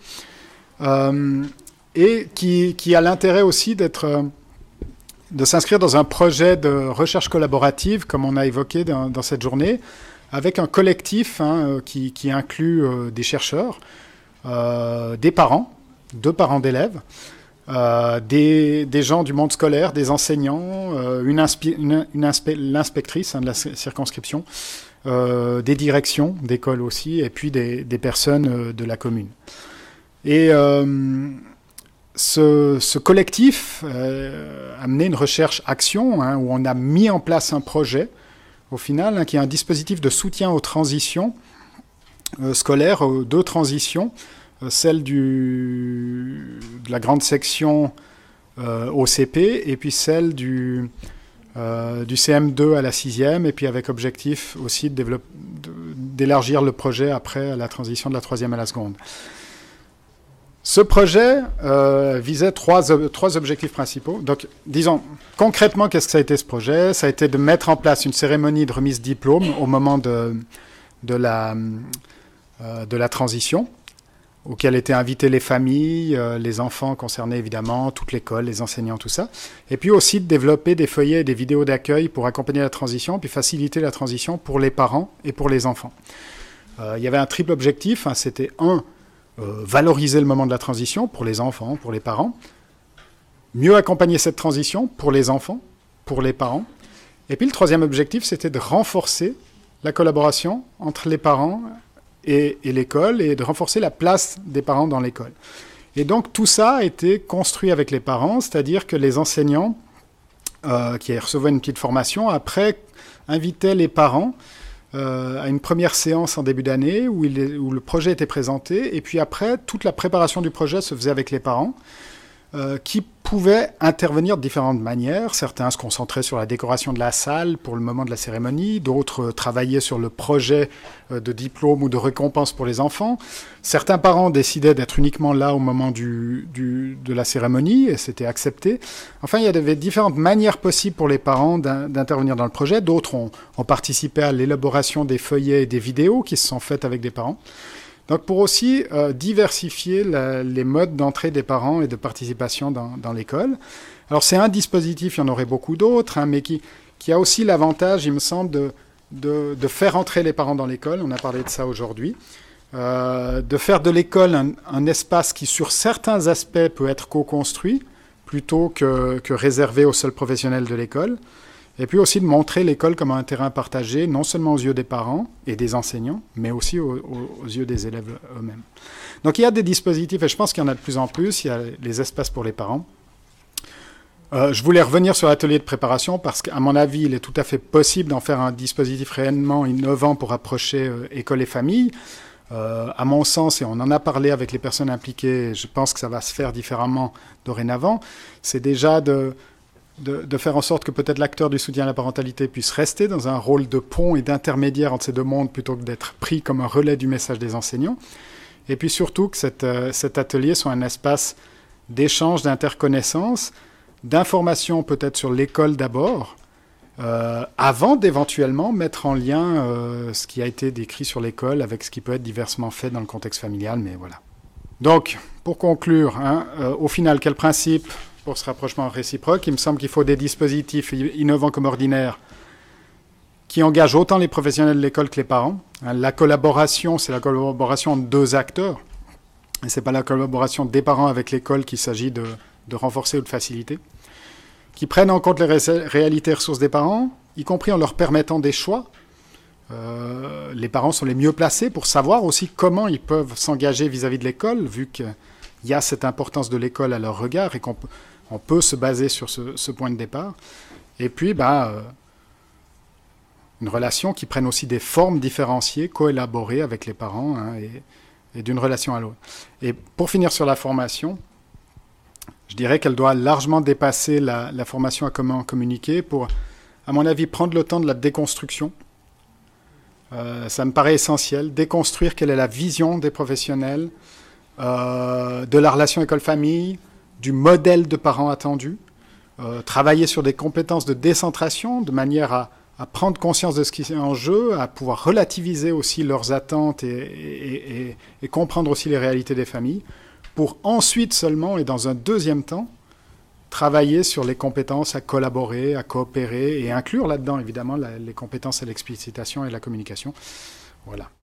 et qui a l'intérêt aussi de s'inscrire dans un projet de recherche collaborative, comme on a évoqué dans cette journée, avec un collectif qui inclut des chercheurs, des parents, 2 parents d'élèves, des gens du monde scolaire, des enseignants, l'inspectrice de la circonscription, des directions d'école aussi, et puis des personnes de la commune. Et ce collectif a mené une recherche-action où on a mis en place un projet, au final, qui est un dispositif de soutien aux transitions scolaires, aux 2 transitions, celle de la grande section au CP et puis celle du CM2 à la 6e, et puis avec objectif aussi d'élargir le projet après la transition de la 3e à la seconde. Ce projet visait trois objectifs principaux. Donc, disons, concrètement, qu'est-ce que ça a été ce projet ? Ça a été de mettre en place une cérémonie de remise de diplôme au moment de la transition, auquel étaient invités les familles, les enfants concernés évidemment, toute l'école, les enseignants, tout ça. Et puis aussi de développer des feuillets et des vidéos d'accueil pour accompagner la transition, puis faciliter la transition pour les parents et pour les enfants. Il y avait un triple objectif, c'était valoriser le moment de la transition pour les enfants, pour les parents, mieux accompagner cette transition pour les enfants, pour les parents. Et puis le troisième objectif, c'était de renforcer la collaboration entre les parents et l'école, et de renforcer la place des parents dans l'école. Et donc tout ça a été construit avec les parents, c'est-à-dire que les enseignants qui recevaient une petite formation, après invitaient les parents à une première séance en début d'année où le projet était présenté, et puis après, toute la préparation du projet se faisait avec les parents, qui pouvaient intervenir de différentes manières. Certains se concentraient sur la décoration de la salle pour le moment de la cérémonie, d'autres travaillaient sur le projet de diplôme ou de récompense pour les enfants. Certains parents décidaient d'être uniquement là au moment de la cérémonie, et c'était accepté. Enfin, il y avait différentes manières possibles pour les parents d'intervenir dans le projet. D'autres ont participé à l'élaboration des feuillets et des vidéos qui se sont faites avec des parents. Donc pour aussi diversifier les modes d'entrée des parents et de participation dans l'école. Alors c'est un dispositif, il y en aurait beaucoup d'autres, hein, mais qui a aussi l'avantage, il me semble, de faire entrer les parents dans l'école. On a parlé de ça aujourd'hui. De faire de l'école un espace qui, sur certains aspects, peut être co-construit, plutôt que réservé aux seuls professionnels de l'école. Et puis aussi de montrer l'école comme un terrain partagé, non seulement aux yeux des parents et des enseignants, mais aussi aux yeux des élèves eux-mêmes. Donc il y a des dispositifs, et je pense qu'il y en a de plus en plus. Il y a les espaces pour les parents. Je voulais revenir sur l'atelier de préparation parce qu'à mon avis, il est tout à fait possible d'en faire un dispositif réellement innovant pour approcher école et famille. À mon sens, et on en a parlé avec les personnes impliquées, je pense que ça va se faire différemment dorénavant, c'est déjà de faire en sorte que peut-être l'acteur du soutien à la parentalité puisse rester dans un rôle de pont et d'intermédiaire entre ces deux mondes plutôt que d'être pris comme un relais du message des enseignants. Et puis surtout que cet atelier soit un espace d'échange, d'interconnaissance, d'information peut-être sur l'école d'abord, avant d'éventuellement mettre en lien ce qui a été décrit sur l'école avec ce qui peut être diversement fait dans le contexte familial, mais voilà. Donc, pour conclure, au final, quel principe pour ce rapprochement réciproque? Il me semble qu'il faut des dispositifs innovants comme ordinaires qui engagent autant les professionnels de l'école que les parents. La collaboration, c'est la collaboration entre deux acteurs. Et ce n'est pas la collaboration des parents avec l'école qu'il s'agit de renforcer ou de faciliter. Qui prennent en compte les réalités et ressources des parents, y compris en leur permettant des choix. Les parents sont les mieux placés pour savoir aussi comment ils peuvent s'engager vis-à-vis de l'école, vu qu'il y a cette importance de l'école à leur regard et qu'on peut se baser sur ce point de départ. Et puis, une relation qui prenne aussi des formes différenciées, coélaborées avec les parents, et d'une relation à l'autre. Et pour finir sur la formation, je dirais qu'elle doit largement dépasser la formation à comment communiquer pour, à mon avis, prendre le temps de la déconstruction. Ça me paraît essentiel, déconstruire quelle est la vision des professionnels, de la relation école-famille, du modèle de parents attendu, travailler sur des compétences de décentration de manière à prendre conscience de ce qui est en jeu, à pouvoir relativiser aussi leurs attentes et comprendre aussi les réalités des familles, pour ensuite seulement, et dans un deuxième temps, travailler sur les compétences à collaborer, à coopérer, et inclure là-dedans, évidemment, les compétences à l'explicitation et la communication. Voilà.